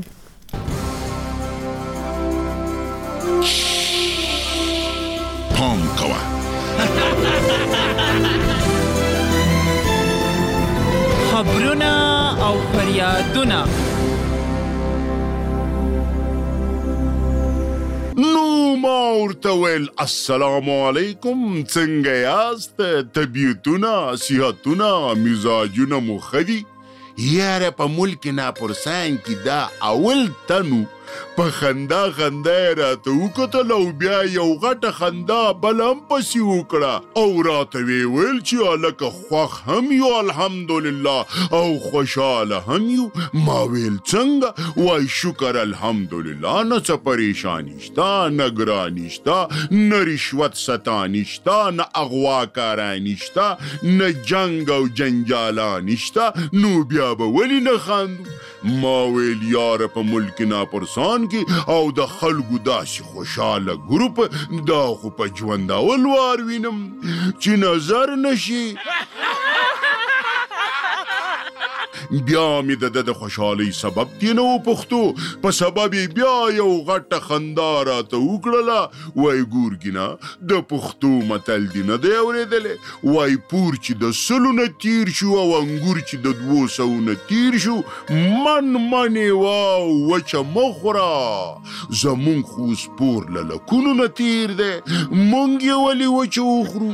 پام کوا خبرونه او فریادونه نو ما ورته ویل السلام علیکم څنګه یاست طبیعتونه صحتونه مزاجونه مو ښه دي یاره په ملک ناپرسان کې دا اول تنو په خندا راته وکتل او بیا یو غټه خندا بل هم پسې وکړه او راته ویل چې هلکه خوښ هم یو الحمدلله او خوشحاله هم یو. ما ویل څنګه؟ وای شکر الحمدلله نه څه پریشاني شته نه ګراني شته نه رشوت ستاني شته نه اغواکاراني شته نه جنګ او جنجالاني شته نو بیا به ولې نه خاندو؟ ما ویل یاره په ملک ناپرسان کې او د خلکو داسې خوشاله ګروپ دا خو په ژوندول وار وینم چې نظر نشي. بیا مې د خوشحالۍ سبب دی نه وپوښتو په سبب بیا یو غټه خندا راته وکړله. وای ګورګینه د پښتو متل دی نه دی اورېدلی وای پور چې د 100 نه تیر شو او انګور چې د 200 نه تیر شو من منې واو وچه مه خوره زمونږ خو سپور له لکونو نه تیر دی مونږ یې ولې وچه وخورو.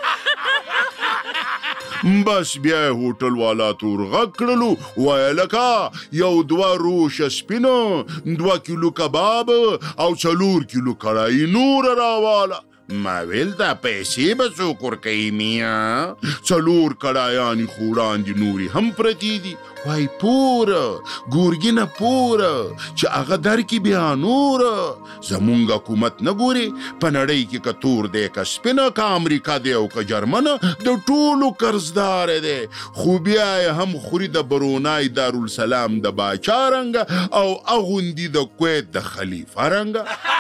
بس بیا هوټل والا تور غږ کړلو وای لکه یو 2 روشه سپینه 2 کیلو کباب او 4 کیلو کړای نور راواله. ما ویل دا پیسې به څوک ورکوي میا 4 کړایانې خو وړاندې نورې هم پرتې دي وای پوره ګورګینه پوره چې هغه درکې بیا نوره زمونږ حکومت نه ګوري په نړۍ کې که تور دی که سپینه که امریکا دی او که جرمنه د ټولو قرضدار دی خو بیا یې هم خوري د برونای دارالسلام د باچا رنګه او اغوندي د کویت د خلیفه رنګه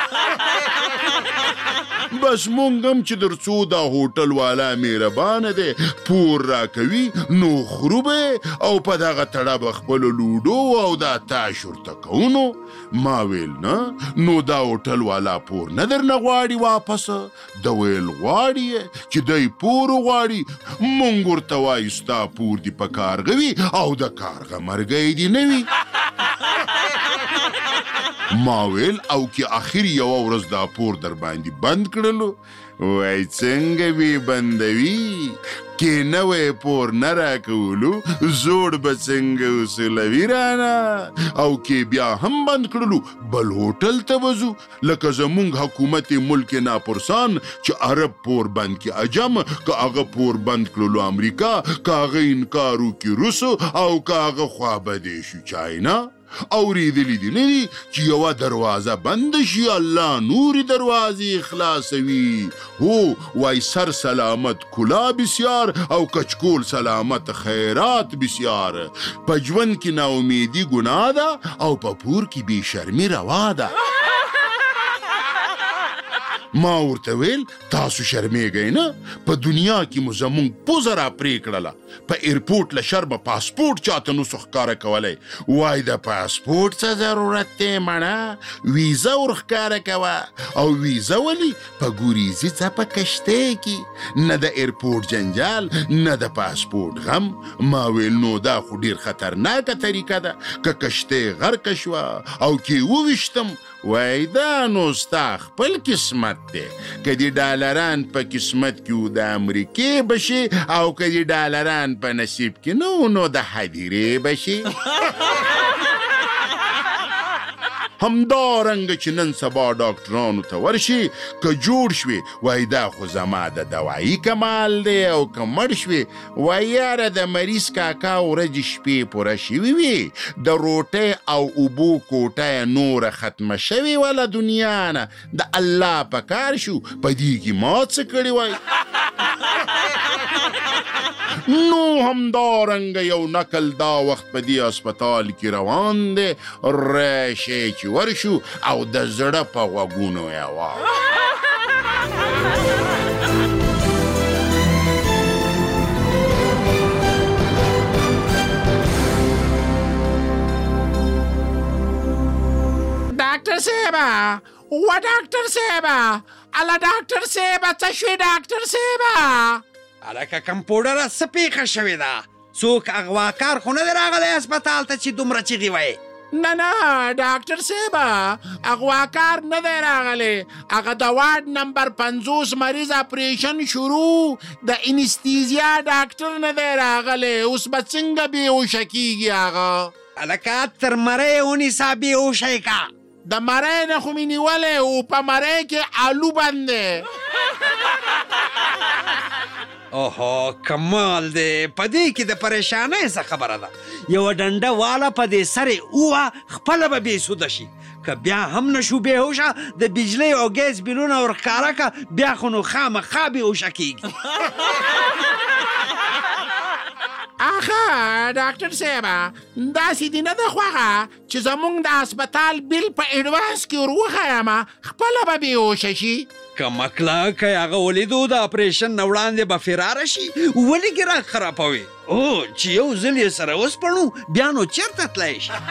بس مونږ هم چې در څو دا هوټل والا مهربانه دی پور راکوي نو خورو به او په دغه تړه به خپلو لوډو او دا تاش ورته کوو نو ما ویل نه نو دا هوټل والا پور نه درنه غواړي واپسه د ویل غواړي چې دی پور غواړي مونږ ورته وایو ستا پور دي په کارغه وي او د کارغه مرګی دي نه وي ما ویل او کې اخر یو ورځ دا پور در باندې بند کړلو وای څنګه وی بندوي کې نوې پور نه راکولو زوړ به څنګه وسولوي رانه او کې بیا هم بند کړلو بل هوټل ته وځو لکه زمونږ حکومت ملک ناپرسان چې عرب پور بند کې عجم که هغه پور بند کړلو امریکا که هغه انکار وکړي روسو او که هغه خوابدی شو چاینا اوریدلی دی نه دي چې یوه دروازه بند شي الله نورې دروازې خلاصوي هو وای سر سلامت کلا بسیار او کچکول سلامت خیرات بسیار په ژوند کې ناامیدي ګناه ده او په پور کې بې شرمي روا ده ما ورته ویل تاسو شرمېږئ نه په دنیا کې مو زمونږ پوزه را پرې کړله په ایرپورټ له شرمه پاسپورټ چاته نسو ښکاره کولی وای د پاسپورټ څه ضرورت دی مړه ویزه ورښکاره کوه او ویزه ولي په ګوریزي څه په کشتۍ کې نه د ایرپورټ جنجال نه د پاسپورټ غم ما ویل نو دا خو ډېر خطرناکه طریقه ده که کشتۍ غرقه شوه او کې وویشتم وای دا نو ستا خپل قسمت دی که دې ډالران په قسمت کې و د امریکې بشي او که دې ډالران په نصیب کې نو د هدیرې بشي همدارنګه چې نن سبا ډاکټرانو ته ورشي که جوړ شوې وای دا خو زما د دوایي کمال دی او که مړ شوې وای یاره د مریض کاکا ورځې شپې پوره شوي وي د روټۍ او اوبو کوټه نوره ختمه شوې وله دنیا نه د الله په کار شو په دې کې ما څه کړي وای نو همدارنګه یو نقل دا وخت په دې اسپتال کې روان دی راشئ چې ورشو او د زړه په غوږونو یې واورئ ډاکټر صاحبه و ډاکټر صاحبه الله ډاکټر صاحبه څه شوې ډاکټر صاحبه الکه کمپوډره څه پیښه شوې ده څوک اغواکار خو نه دی راغلی اسپتال ته چې دومره چیغې وایې نه نه ډاکټر صاحبه اغواکار نه دی راغلی هغه د وارډ نمبر 50 مریض اپریشن شروع د انستیزیا ډاکټر نه دی راغلی اوس به څنګه بېهوشه کېږي هغه الکه تر مرۍ ونیسه بېهوشه یې که د مرۍ نه خو مې نیولی او په مرۍ کې آلو بند دی اوهو کمال دی په دې کې د پریشانۍ څه خبره ده یوه ډنډه واله په دې سرې ووه خپله به بېسوده شي که بیا هم نشو بېهوشه د بجلۍ او ګیس بیلونه ورښکاره که بیا خو نو خامخا بېهوشه کېږي آخه ډاکټر صاحبه داسې دې نه ده خوښه چې زموږ د اسپتال بیل په اډوانس کې ور وښیم خپله به بېهوشه شي که مکله که هغه ولیدو د اپریشن نه وړاندې به فراره شي ولې ګراک خرابوي او چې یو ځل یې سره وسپړو بیا نو چېرته تللی شي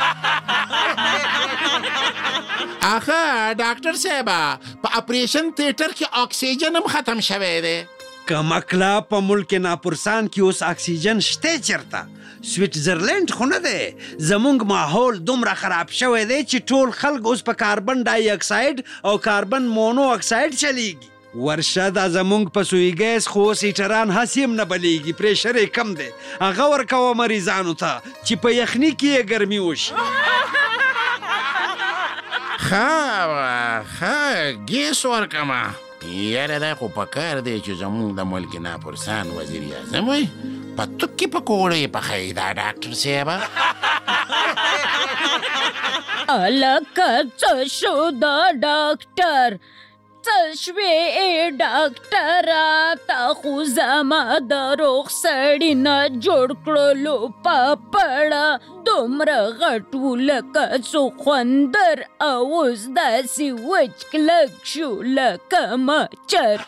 آخه ډاکټر صاحبه په اپریشن تیټر کې اکسیجن هم ختم شوی دی که مکله په ملک ناپرسان کې اوس اکسیجن شته چېرته سویټزرلینډ خو نه دی زمونږ ماحول دومره خراب شوی دی چې ټول خلک اوس په کاربن ډای اکساید او کاربن مونو اکساید چلیږي ورشه دا زمونږ په سوی ګیس خو اوس هیټران هسې هم نه بلیږي پریشر یې کم دی هغه ورکوه مریضانو ته چې په یخني کې یې ګرمي وشي ښه ګیس ورکمه یاره دا خو پکار دی چې زمونږ د ملک ناپرسان وزیر اعظم وي په توک کې پکوړې پخوي دا ډاکټر صاحبه. الکه څه شو دا ډاکټر، څه شوې ډاکټره، تا خو زما د روغ سړي نه جوړ کړلو پاپړه، دومره غټ و لکه سخوندر او اوس داسې وچ کلک شو لکه مچر.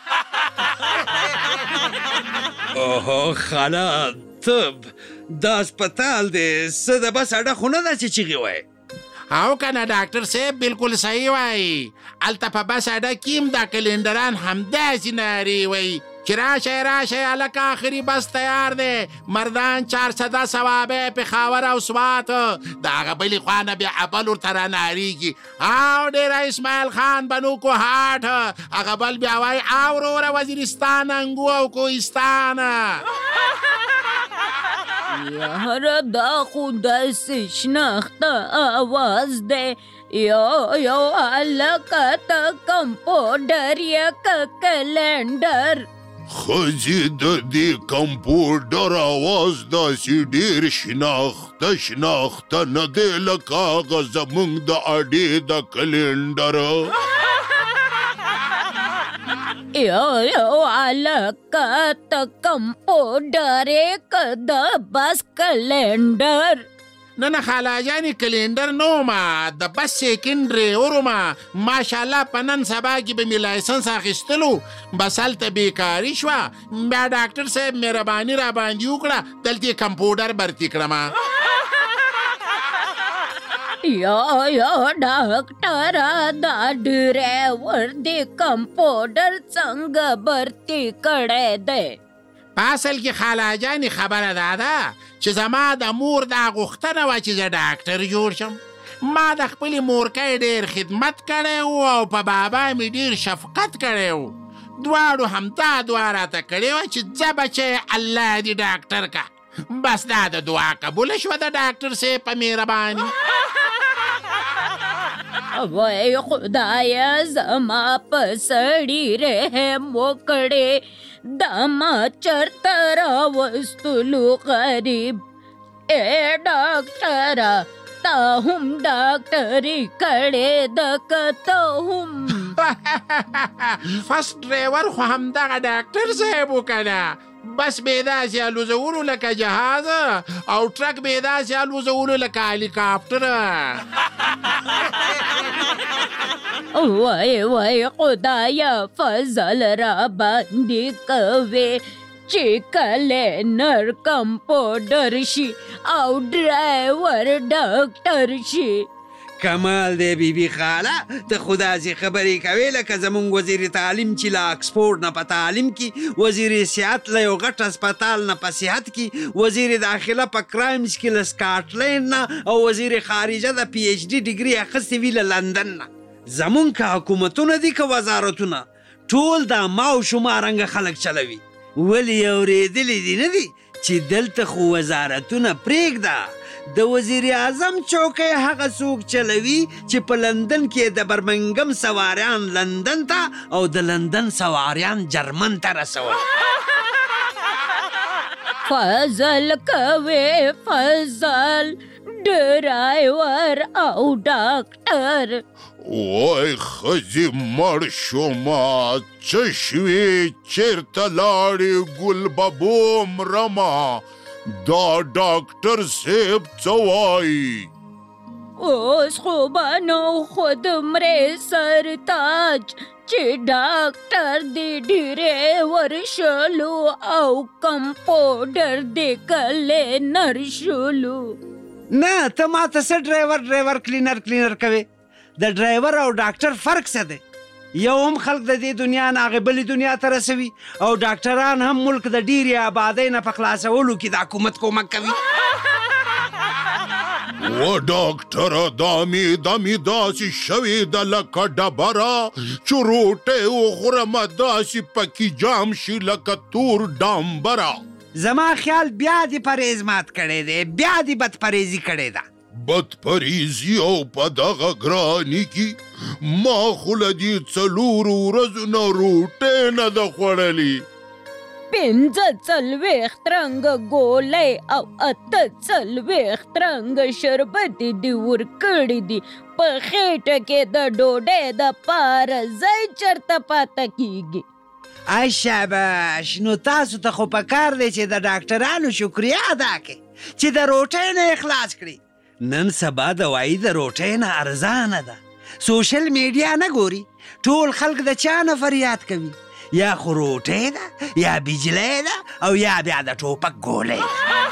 اوهو خاله طب دا اسپتال دی، څه د بس اډه خو نه ده چې چیغې وایي. او کنه ډاکټر صاحب بالکل صحیح وایي. هلته په بس اډه کې هم دا کلندران همداسې نارې وایي چې راشئ راشئ هلکه آخري بس تیار دی، مردان 400 ثوابه پېښور او سوات. د هغه بلې خوا نه بیا ابل ورته رانارېږي او ډېره اسماعیل خان بنو کوهاټ، هغه بل بیا وایي او وروره وزیرستان انګو او کوهستان. یاره دا خو داسې شناخته آواز دی، یو هلکه ته کمپوډر یا که کلنډر؟ ښځې د دې کمپوډر اواز داسې ډېر شناخته نه دی لکه هغه زموږ د اډې د کلنډر. یو هلکه ته کمپوډر یې که د بس کلنډر؟ نه خاله جانې کلندر نه ومه، د بس سیکنډ ډریور ومه. ماشاءالله په نن سبا کې به مې لایسنس اخیستلو، بس هلته بیکاري شوه. بیا ډاکټر صاحب مهرباني راباندې وکړه دلته یې کمپوډر برتي کړمه. یا ډاکټره دا ډریور د کمپوډر څنګه برتي کړی دی؟ په اصل کې خاله جانې خبره دا ده چې زما د مور دا غوښتنه وه چې زه ډاکټر جوړ شم. ما د خپلې مورکۍ ډېر خدمت کړی و او په بابا مې ډېر شفقت کړی و. دواړو همدا دعا راته کړې وه چې ځه بچی الله دې ډاکټر که. بس دا د دعا قبوله شوه د ډاکټر صاحب په مهرباني. وای خدایا زما په سړي رحم وکړې، دا ما چرته راوستلو غریب. ای ډاکټره تا هم ډاکټري کړې ده که ته هم؟ فست ډریور خو همدغه ډاکټر صاحب و که نه، بس به یې داسې الوزولو لکه جهاز او ټرک به یې داسې الوزولو لکه هلیکاپټره. وای خدایا فضل را باندې کوې چې کلینر کمپوډر شي او ډرایور ډاکټر شي. کمال دی بیبي خاله، ته خو داسې خبرې کوې لکه زمونږ وزیر تعلیم چې له اکسفورډ نه په تعلیم کې، وزیر صحت له یو غټ اسپتال نه په صحت کې، وزیر داخله په کرایمز کې له سکاټلینډ نه، او وزیر خارجه د پی ایچ ډي ډګري اخیستې وي له لندن نه. زمونږ که حکومتونه دي که وزارتونه، ټول دا ما او شما رنګه خلک چلوي. ولې اورېدلي دي نه دي چې دلته خو وزارتونه پرېږده، د وزیر اعظم چوکۍ هغه څوک چلوي چې په لندن کې د برمنګم سواریان لندن ته او د لندن سواریان جرمن ته رسول. فضل کوي فضل، ډرایور او ډاکټر. وای ښځې مړ شومه، څه شوې چېرته لاړې ګل ببو مرمه، دا ډاکټر صاحب څه وایي؟ اوس خو به نو خود مرې سرتاج چې ډاکټر دې ډریور شلو او کمپوډر دې کلینر شلو. نه ته ماته څه ډرایور کلینر کوې؟ د ډرایور او ډاکټر فرق څه دی؟ یو هم خلک د دې دنیا نه هغې بلې دنیا ته رسوي، او ډاکټران هم ملک د ډېرې آبادۍ نه په خلاصولو کې د حکومت کومک کوي. و ډاکټره دا مې داسې شوې ده لکه ډبره چې روټۍ وخورمه داسې پکې جام شي لکه تور ډامبره. زما خیال بیا دې پرهیز مات کړی دی، بیا دې بدپرهیزي کړې ده. بدپریزي او په دغه ګراني کې ما خو له دې 4 ورځو نه روټۍ نه ده خوړلې. 45 رنګه ګولۍ او 48 رنګه شربت دي ورکړي دي. په خېټه کې د ډوډۍ دپاره ځای چېرته پاته کیږي. ای شاباش، نو تاسو ته خو پکار دی چې د ډاکټرانو شکریه ادا کړئ چې د روټۍ نه یې خلاص کړي. نن سبا دوايي د روټۍ نه ارزانه ده. سوشل میډیا نه ګوري، ټول خلک د چا نه فریاد کوي، یا خو روټۍ ده یا بجلی ده او یا بیا د ټوپک ګولۍ.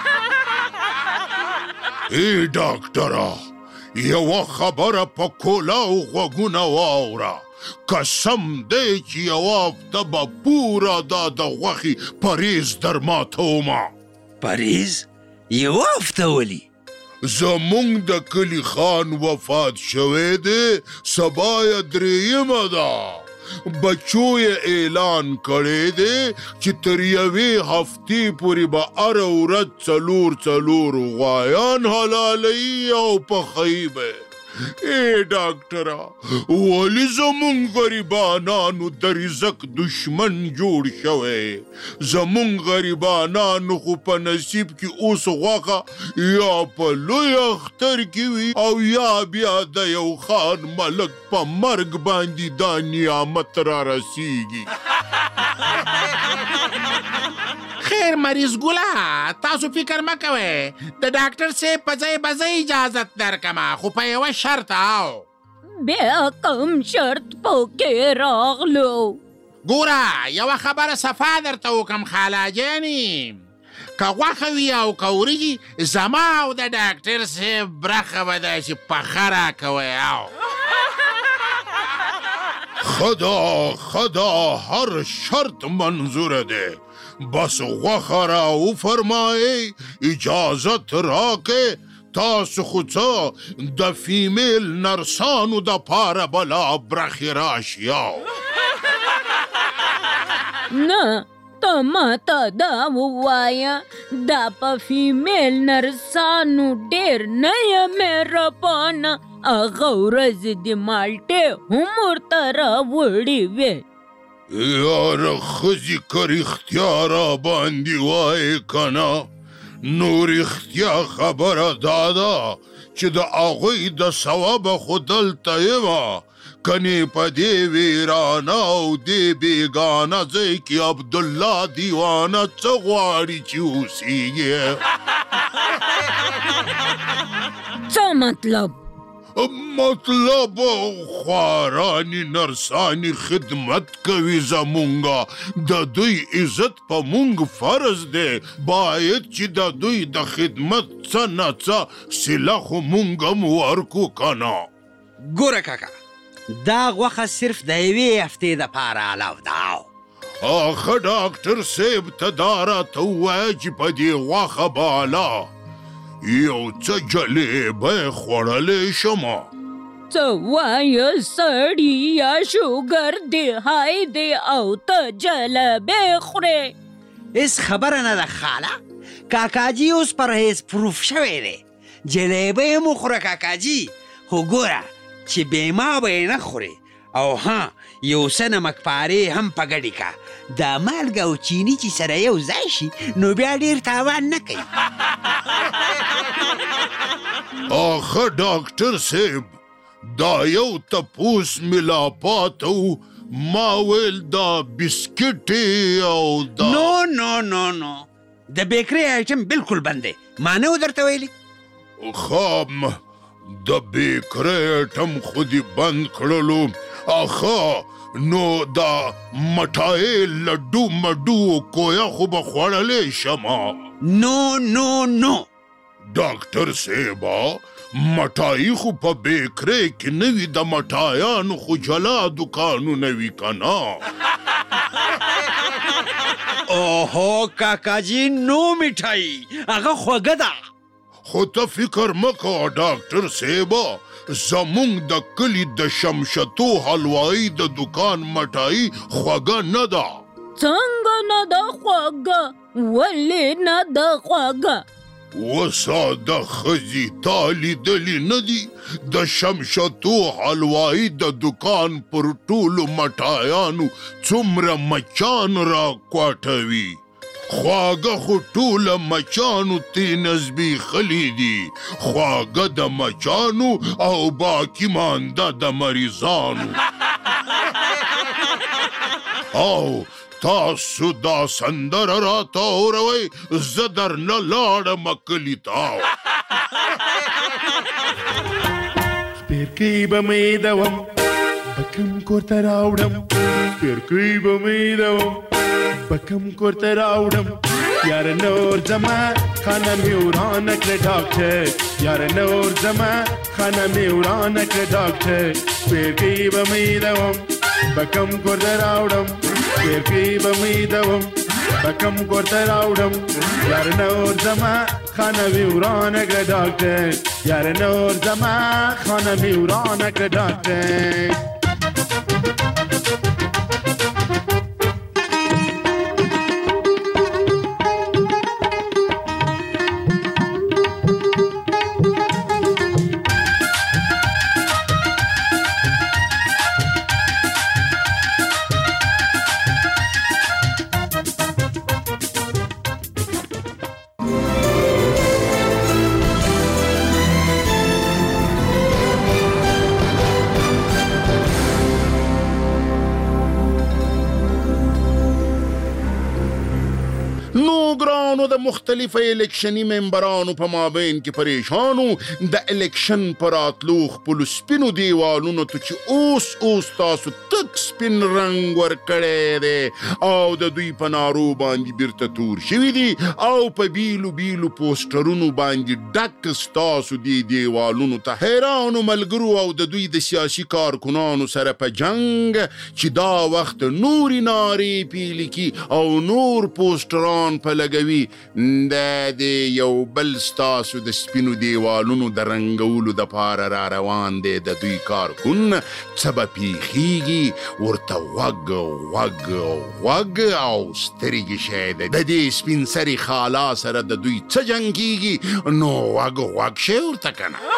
ای ډاکټره، یوه خبره په کولاو غوږونه واوره. قسم دی چې یوه هفته به پوره دا د غوښې پریز در ماتومه. پریز؟ یوه هفته ولي؟ زمونږ د کلي خان وفات شوی دی، سبا یې 3 ده. بچو یې اعلان کړی دی چې تر 1 هفتې پورې به هره ورځ 4 غوایان حلالوي او پخوي به. ای ډاکټره، ولې زمونږ غریبانانو د رزق دشمن جوړ شوی؟ زمونږ غریبانانو خو په نصیب کې اوس غوښه یا په لوی اختر کې وي او یا بیا د یو خان ملک په مرګ باندې دا نعمت را رسیږي. خیر مریض ګله، تاسو فکر مه کوئ، د ډاکټر صاحب په ځای به زه اجازت درکمه، خو په یوه شرط. او بیا کوم شرط پکې راغلو؟ ګوره، یوه خبره صفا درته وکم خاله جانې، که غوښه وي او که وریجې، زما او د ډاکټر صاحب برخه به داسې پخه راکوئ. او ښه ده، هر شرط منظوره دی. بس غوښه را وفرمایئ، اجازت راکئ. تاسو خو څه د فیمیل نرسانو دپاره بلا برخې راشي. نه، ته ماته دا ووایه، دا په فیمیل نرسانو ډېر نه یې مهربانه. هغه ورځې د مالټې هم ورته راوړې وې. یاره ښځې که رښتیا را باندې وایې که نه، نو رښتیا خبره دا ده چې د هغوی د ثوابه خو دلته یمه، کنې په دې ویرانه او دې بېګانه ځای کې عبدالله دیوانه څه غواړي چې اوسیږي؟ څه مطلب؟ مطلب خوارانی نرسانی خدمت کوي زمونږه، د دوی عزت په مونږ فرض دی، باید چې د دوی د خدمت څه نه څه صله خو مونږ هم ورکو که نه. ګوره کاکا، دا غوښه صرف د 1 هفتې دپاره علاو ده. آخه ډاکټر صاحب ته دا راته ووایه چې په دې غوښه بالا یو څه جلیبه خوړلی شمه. څه وایه سړیه، شوګر دی های دی او ته جلبې خورې؟ هیڅ خبره نه ده خاله، کاکاجي اوس پرهیز پروف شوی دی. جلیبه یې مو خوره کاکاجي، خو ګوره چې بېما به یې نه خورې. او ها، یو څه نمکپارې هم په ګډې کا. دا مالګه او چینی چې سره یو ځای شي نو بیا ډېر تاوان نه کوي. آخه ډاکټر صاحب، دا یو تپوس مې لا پاته و، ما ویل دا بسکټې او دا نو د بیکري آیټم بالکل بند دی، ما نه و درته ویلي؟ خام د بیکري آیټم خو دې بند کړلو. آخه نو دا مټای لډو مډو کویا خو به خوړلی شمه؟ نو ډاکټر صاحبه، مټایي خو په بیکرۍ کې نه وي، د مټایانو خو جلا دوکانونه وي که نه؟ اوهو کاکاجي، نو میټایي هغه خوږه ده. خو ته فکر مه کوه ډاکټر صاحبه، زمونږ د کلي د شمشتو حلوایي د دکان مټایي خوږه نه ده. څنګه نه ده خوږه؟ ولې نه ده خوږه؟ وساده ښځې تا لیدلي نه دي د شمشتو حلوایي د دکان پر ټولو مټایانو څومره مچان را کوټوي خواږه خو ټوله مچانو ترې زبېښلي دي خواږه د مچانو او باقي مانده د مریضانو او تاسو دا سندره راته اوروئ زه درنه لاړم کلي ته سپېرکۍ به مې دوم بکم کور ته راوړم سپېرکۍ به مې دوم بکم کور ته راوړم یاره نور زما خانه مې ورانه کړه ډاکټر یاره نور زما خانه مې ورانه کړه ډاکټر سپېرکۍ به مې دوم بکم کور ته راوړم سپېرکۍ به مې دوم بکم کور ته راوړم یاره نور زما خانه مې ورانه کړه ډاکټر یاره نور زما خانه مې ورانه کړه ډاکټر د مختلفو الیکشني ممبرانو په مابین کې پریشانو د الیکشن پر راتلو خپلو سپینو دیوالونو ته چې اوس تاسو تک سپین رنګ ورکړی دی او د دوی په نارو باندې بیرته تور شوي دي او په بیلو پوسټرونو باندې ډک ستاسو دې دیوالونو ته حیرانو ملګرو او د دوی د سیاسي کارکنانو سره په جنگ چې دا وخت نوري نارې پیلي کی او نور پوسټران په لګوي دا دی یو بل ستاسو د سپینو دیوالونو د رنګولو دپاره را روان دی د دوی کارکن څه به پیښیږي ورته غوږ او سترګې شی دی د دې سپین سري خالا سره د دوی څه جنګ کیږي نو غوږ شی ورته که نه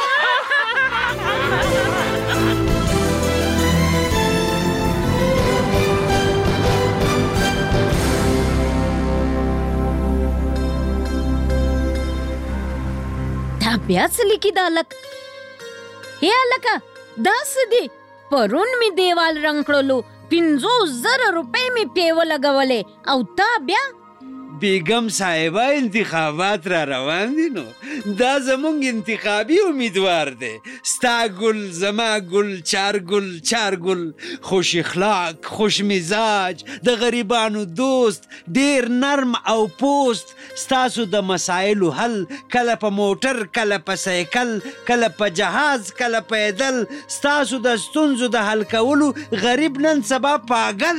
بیا څه لیکي دا هلک ای هلکه دا څه دی پرون مې دیوال رنګ کړلو 50,000 روپۍ مې پې ولګولې او تا بیا بیگم صاحبه انتخابات را روان دي نو دا زمونږ انتخابي امیدوار دی ستا ګل زما ګل چار ګل خوش اخلاق خوش مزاج د غریبانو دوست ډیر نرم او پوست ستاسو د مسایلو حل کله په موټر کله په سایکل کله په جهاز کله پیدل ستاسو د ستونزو د حل کولو غریب نن سبا پاگل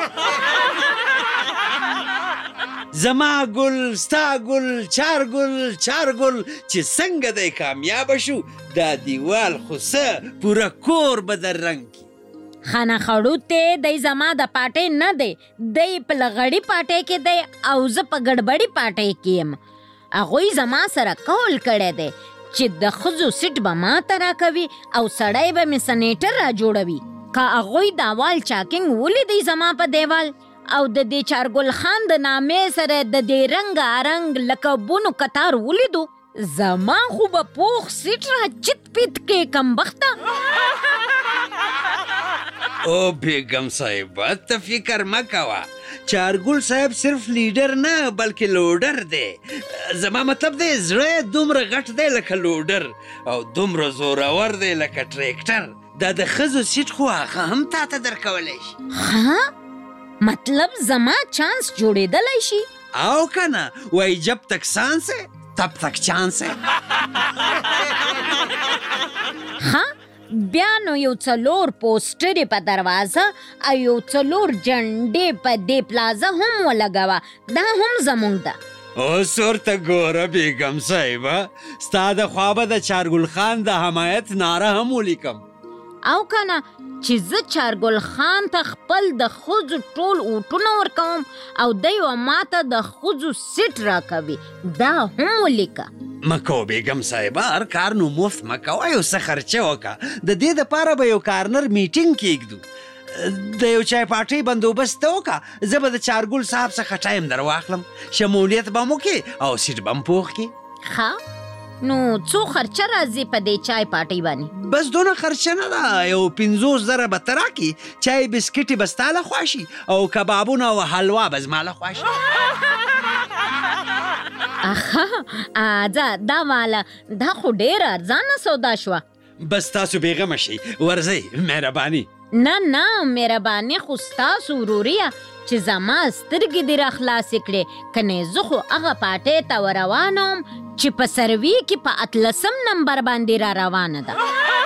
زما ګل ستا ګل چار ګل چې څنګه دی کامیاب شو دا دیوال خو څه پوره کور به در رنګ کی خانه خړوته دی زما د پاټې نه دی دی په لغړی پاټې کې دی او زه په ګډبړی پاټې کې یم هغوی زما سره قول کړی دی چې د ښځو سیټ به ما ته راکوي او سړی به مې سنیټر را جوړوي که هغوی داوال چاکینګ ولیدی زما په دیوال او د دې چارګل خان د نامې سره د دې رنګارنګ لکه بونو کتار ولیدو زما خو به پوخ سیټ را چت پیت کې کمبخته او بیگم صاحبه ته فکر مه کوه چارګل صاحب صرف لیډر نه بلکې لوډر دی زما مطلب دی زړه دومره غټ دی لکه لوډر او دومره زورور دی لکه ټریکټر دا د ښځو سیټ خو هغه هم تا ته درکولی شي ها مطلب زما چانس جوړېدلی شي او کنه وای جب تک سانس ہے تب تک چانس ہے ها بیا نو یو څلور پوسټرې په دروازه او یو څلور جنډې په دې پلازه هم ولګوه دا هم زمونږ ده اوس ورته ګوره بیګم صاحبه ستا د خوا به د چارګل خان د حمایت ناره هم ولیکم او کنه چې زه چارګل خان ته خپل د ښځو ټول اوټونه ورکوم او دی و ماته د ښځو سیټ راکوي، دا هم ولیکه. مکو بیګم صاحبه، هر کار نو مفت مکوه، یو څه خرچه وکړه. د دې دپاره به یو کارنر میټینګ کیږدو، د یو چای پاټۍ بندوبست وکړه. زه به د چارګل صاحب څخه ټایم در واخلم، شمولیت به مو کې او سیټ به م پوخ کې. ښه، نو څو خرچه راځي په دې چای پاټۍ باندې؟ بس دونه خرچه نه ده، یو 50,000 به ته راکړي، چای بسکټې به ستا له خوا شي او کبابونه او حلوا به زما له خوا شي. دا ماله دا خو ډېره ارزانه سودا شوه. بس تاسو بېغمه شئ، ورځئ. مهرباني. نه مهرباني خو ستاسو وروریه چې زما سترګې دې را خلاصې کړې، کنې زه خو هغه پاټۍ ته وروانه وم چې په سروي کې په 18 نمبر باندې را روانه ده.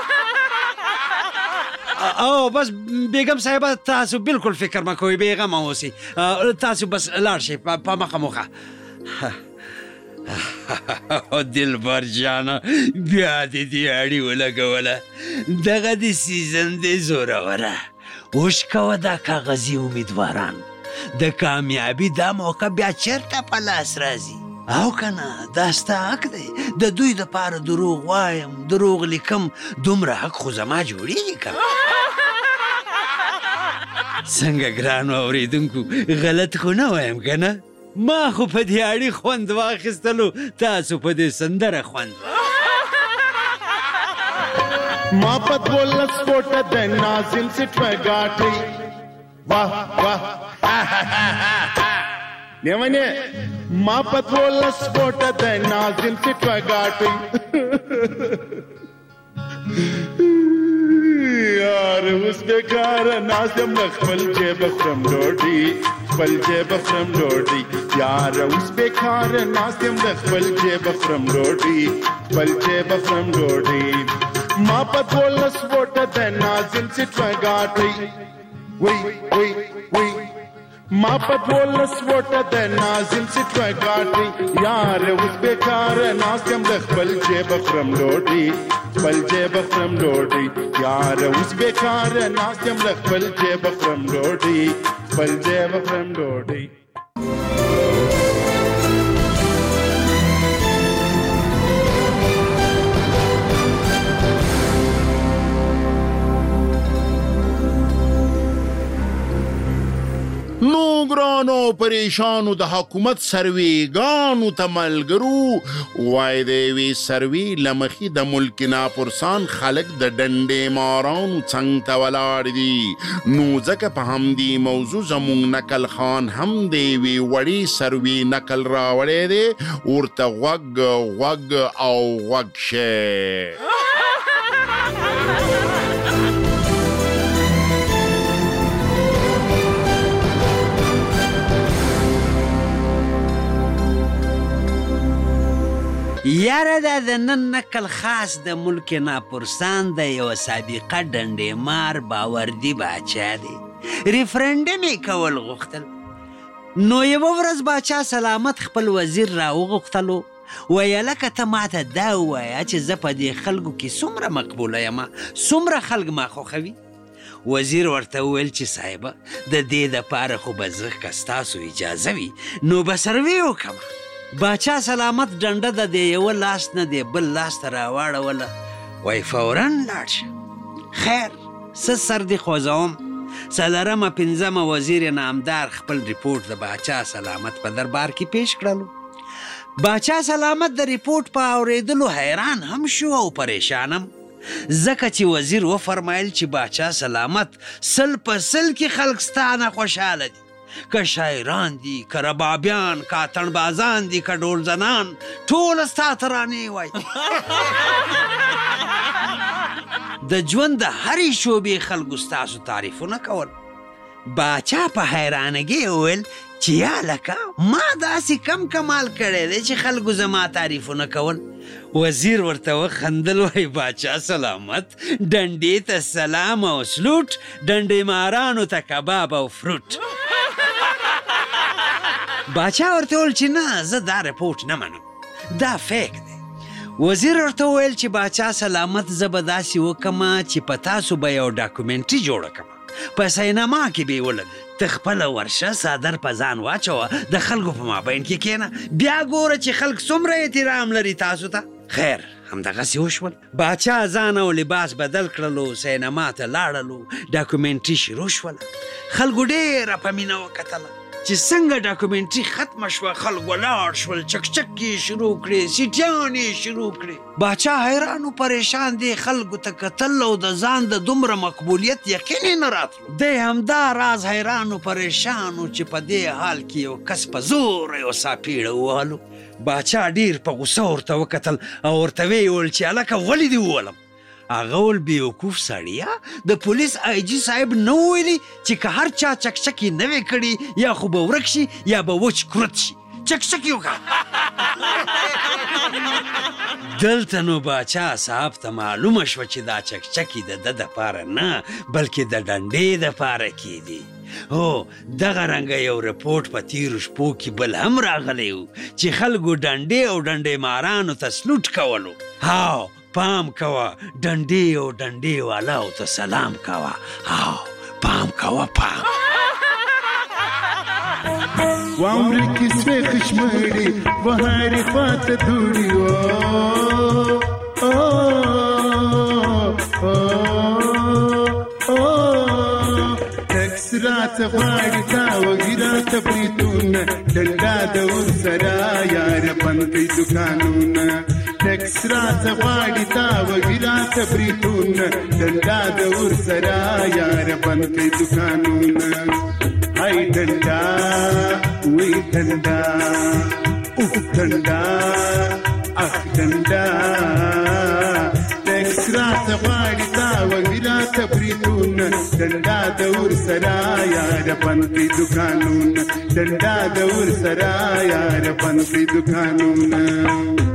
او بس بیگم صاحبه، تاسو بالکل فکر مه کوئ، بېغمه اوسئ. تاسو بس لاړ شئ په مخه موخه. دلبر جانه، بیا دې دې اړي ولګوله، دغه د سیزن دې زوروره. اوش کوه دا کاغذي امیدواران، د کامیابي دا موقع بیا چېرته په لاس راځي. او کنه دا ستا حق دی، د دوی دپاره دروغ وایم، دروغ لیکم، دومره حق خو زما جوړېږي که. څنګه ګرانو اورېدونکو، غلط خو نه وایم که نه؟ ما خو په دې اړي خوند واخیستلو، تاسو په دې سندره خوند. ما په 12 فوټه د ناظم سټ وګاټي، واه واه لیونه ما په 12 فوټه د ناظم سټ وګاټي. یار اوس بیکار ناظم خپل جیب خرم ډوډۍ، خپل جیب خرم ډوډۍ. یار اوس بیکار ناظم خپل جیب خرم ډوډۍ، خپل جیب خرم ډوډۍ. ما په 12 فوټه د ناظم سټ وګاټي، وای وای وای ما په 12 فوټه د ناظم سټ وګاټي. یار اوس بیکار ناظم خپل جیب خرم ډوډۍ، خپل جیب خرم ډوډۍ. یار اوس بیکار ناظم خپل جیب خرم ډوډۍ، خپل جیب خرم ډوډۍ. نو ګرانو پریشانو د حکومت سرویګانو ته ملګرو، وای د یوې سروي له مخې د ملک ناپرسان خلک د ډنډې مارانو څنګ ته ولاړ دي. نو ځکه په همدې موضوع زموږ نقل خان هم د یوې وړې سروي نقل راوړی دی، ورته غوږ غوږ او غوږ شئ. یاره دا د نن نقل خاص د ملک ناپرسان د یو سابقه ډنډې مار باوردي باچا دی. ریفرنډم یې کول غوښتل. نو یوه ورځ باچا سلامت خپل وزیر راوغوښتلو، ویله که ته ماته دا ووایه چې زه په دې خلکو کې څومره مقبوله یمه، څومره خلک ما خوښوي. وزیر ورته وویل چې صاحبه، د دې دپاره خو به زه که ستاسو اجازه وي نو به سروې وکړم. باچا سلامت ډنډه د دې یوه لاس نه دې بل لاس ته راواړوله، وای فوراً لاړ شه. خیر څه سر دې خوځوم. 4 وزیر نامدار خپل ریپورټ د باچا سلامت په دربار کې پیش کړلو. باچا سلامت د ریپورټ په اورېدلو حیران هم شو او پریشانم، ځکه چې وزیر وفرمایل چې باچا سلامت 100 په 100 کې خلک ستانه خوشحاله دي، که شاعران دي، که ربابیان، که اتڼبازان دي، که ډول زنان، ټول ستا ترانې وایي. د ژوند د هرې شعبې خلکو ستاسو تعریفونه کول. باچا په حیرانګۍ وویل چې یا لکه ما داسې کم کمال کړی دی چې خلکو زما تعریفونه کول. وزیر ورته وخندل، وای باچا سلامت، ډنډې ته سلام او سلوټ، ډنډې مارانو ته کباب او فروټ. باچا ورته وویل چې نه، زه دا رپورټ نه منم، دا فیک دی. وزیر ورته وویل چې باچا سلامت زه به داسې وکړم چې په تاسو به یو ډاکومنټري جوړه کړم په سینما کې به یې ولګوي ته خپله ورشه څادر په ځان واچوه د خلکو په مابین کې کښېنه بیا ګوره چې خلک څومره احترام لري تاسو ته خیر همدغسې وشول باچا ځان او لباس بدل کړلو سینما ته لاړلو ډاکومنټري شروع شوله خلکو ډېره په مینه وکتله چې څنګه ډاکومنټري ختمه شوه خلک ولاړ شول چکچک یې شروع کړې سیټیان یې شروع کړې باچا حیران و پریشان دی خلکو ته کتل او د ځان د دومره مقبولیت یقین یې نه راتلو دی همدا راز حیران و پریشان و چې په دې حال کې یو کس په زور یو ساپیړه ووهلو باچا ډېر په غوسه ورته وکتل او ورته ویې ویل چې هلکه ولې دې وولم هغه ول بیوقوف سړیه د پولیس آی جي صاحب نه ویلي چې که هر چا چکچکې نه وی کړي یا خو به ورک شي یا به وچ کرت شي چکچکې وکړه دلته نو باچا صاحب ته معلومه شوه چې دا چکچکې د ده دپاره نه بلکې د ډنډې دپاره کېدي هو دغه رنګه یو رپورټ په تیرو شپو کې بل هم راغلی و چې خلکو ډنډې او ډنډې مارانو ته سلوټ کولو هاو پام کوه ډنډې او ډنډې والاو ته سلام کوه هاو پام کوه پام واورې کې سوې خشمړې بهارې خواته دوړې ټکس راته غواړي تا وږي راته بریتونه ډنډا د ورسره یاره بند کړي دوکانونه ټکس راته غواړي تا وږي راته بریتونه ډنډا د ورسره یاره بند کړي دوکانونه هاي ډنډا وی ډنډا اوف ډنډا اخ ډنډا ټکس راته غواړي تا وږي راته بریتونه ډنډا د ورسره یاره بند کړي دوکانونه ډنډا د ورسره یاره بند کړي دوکانونه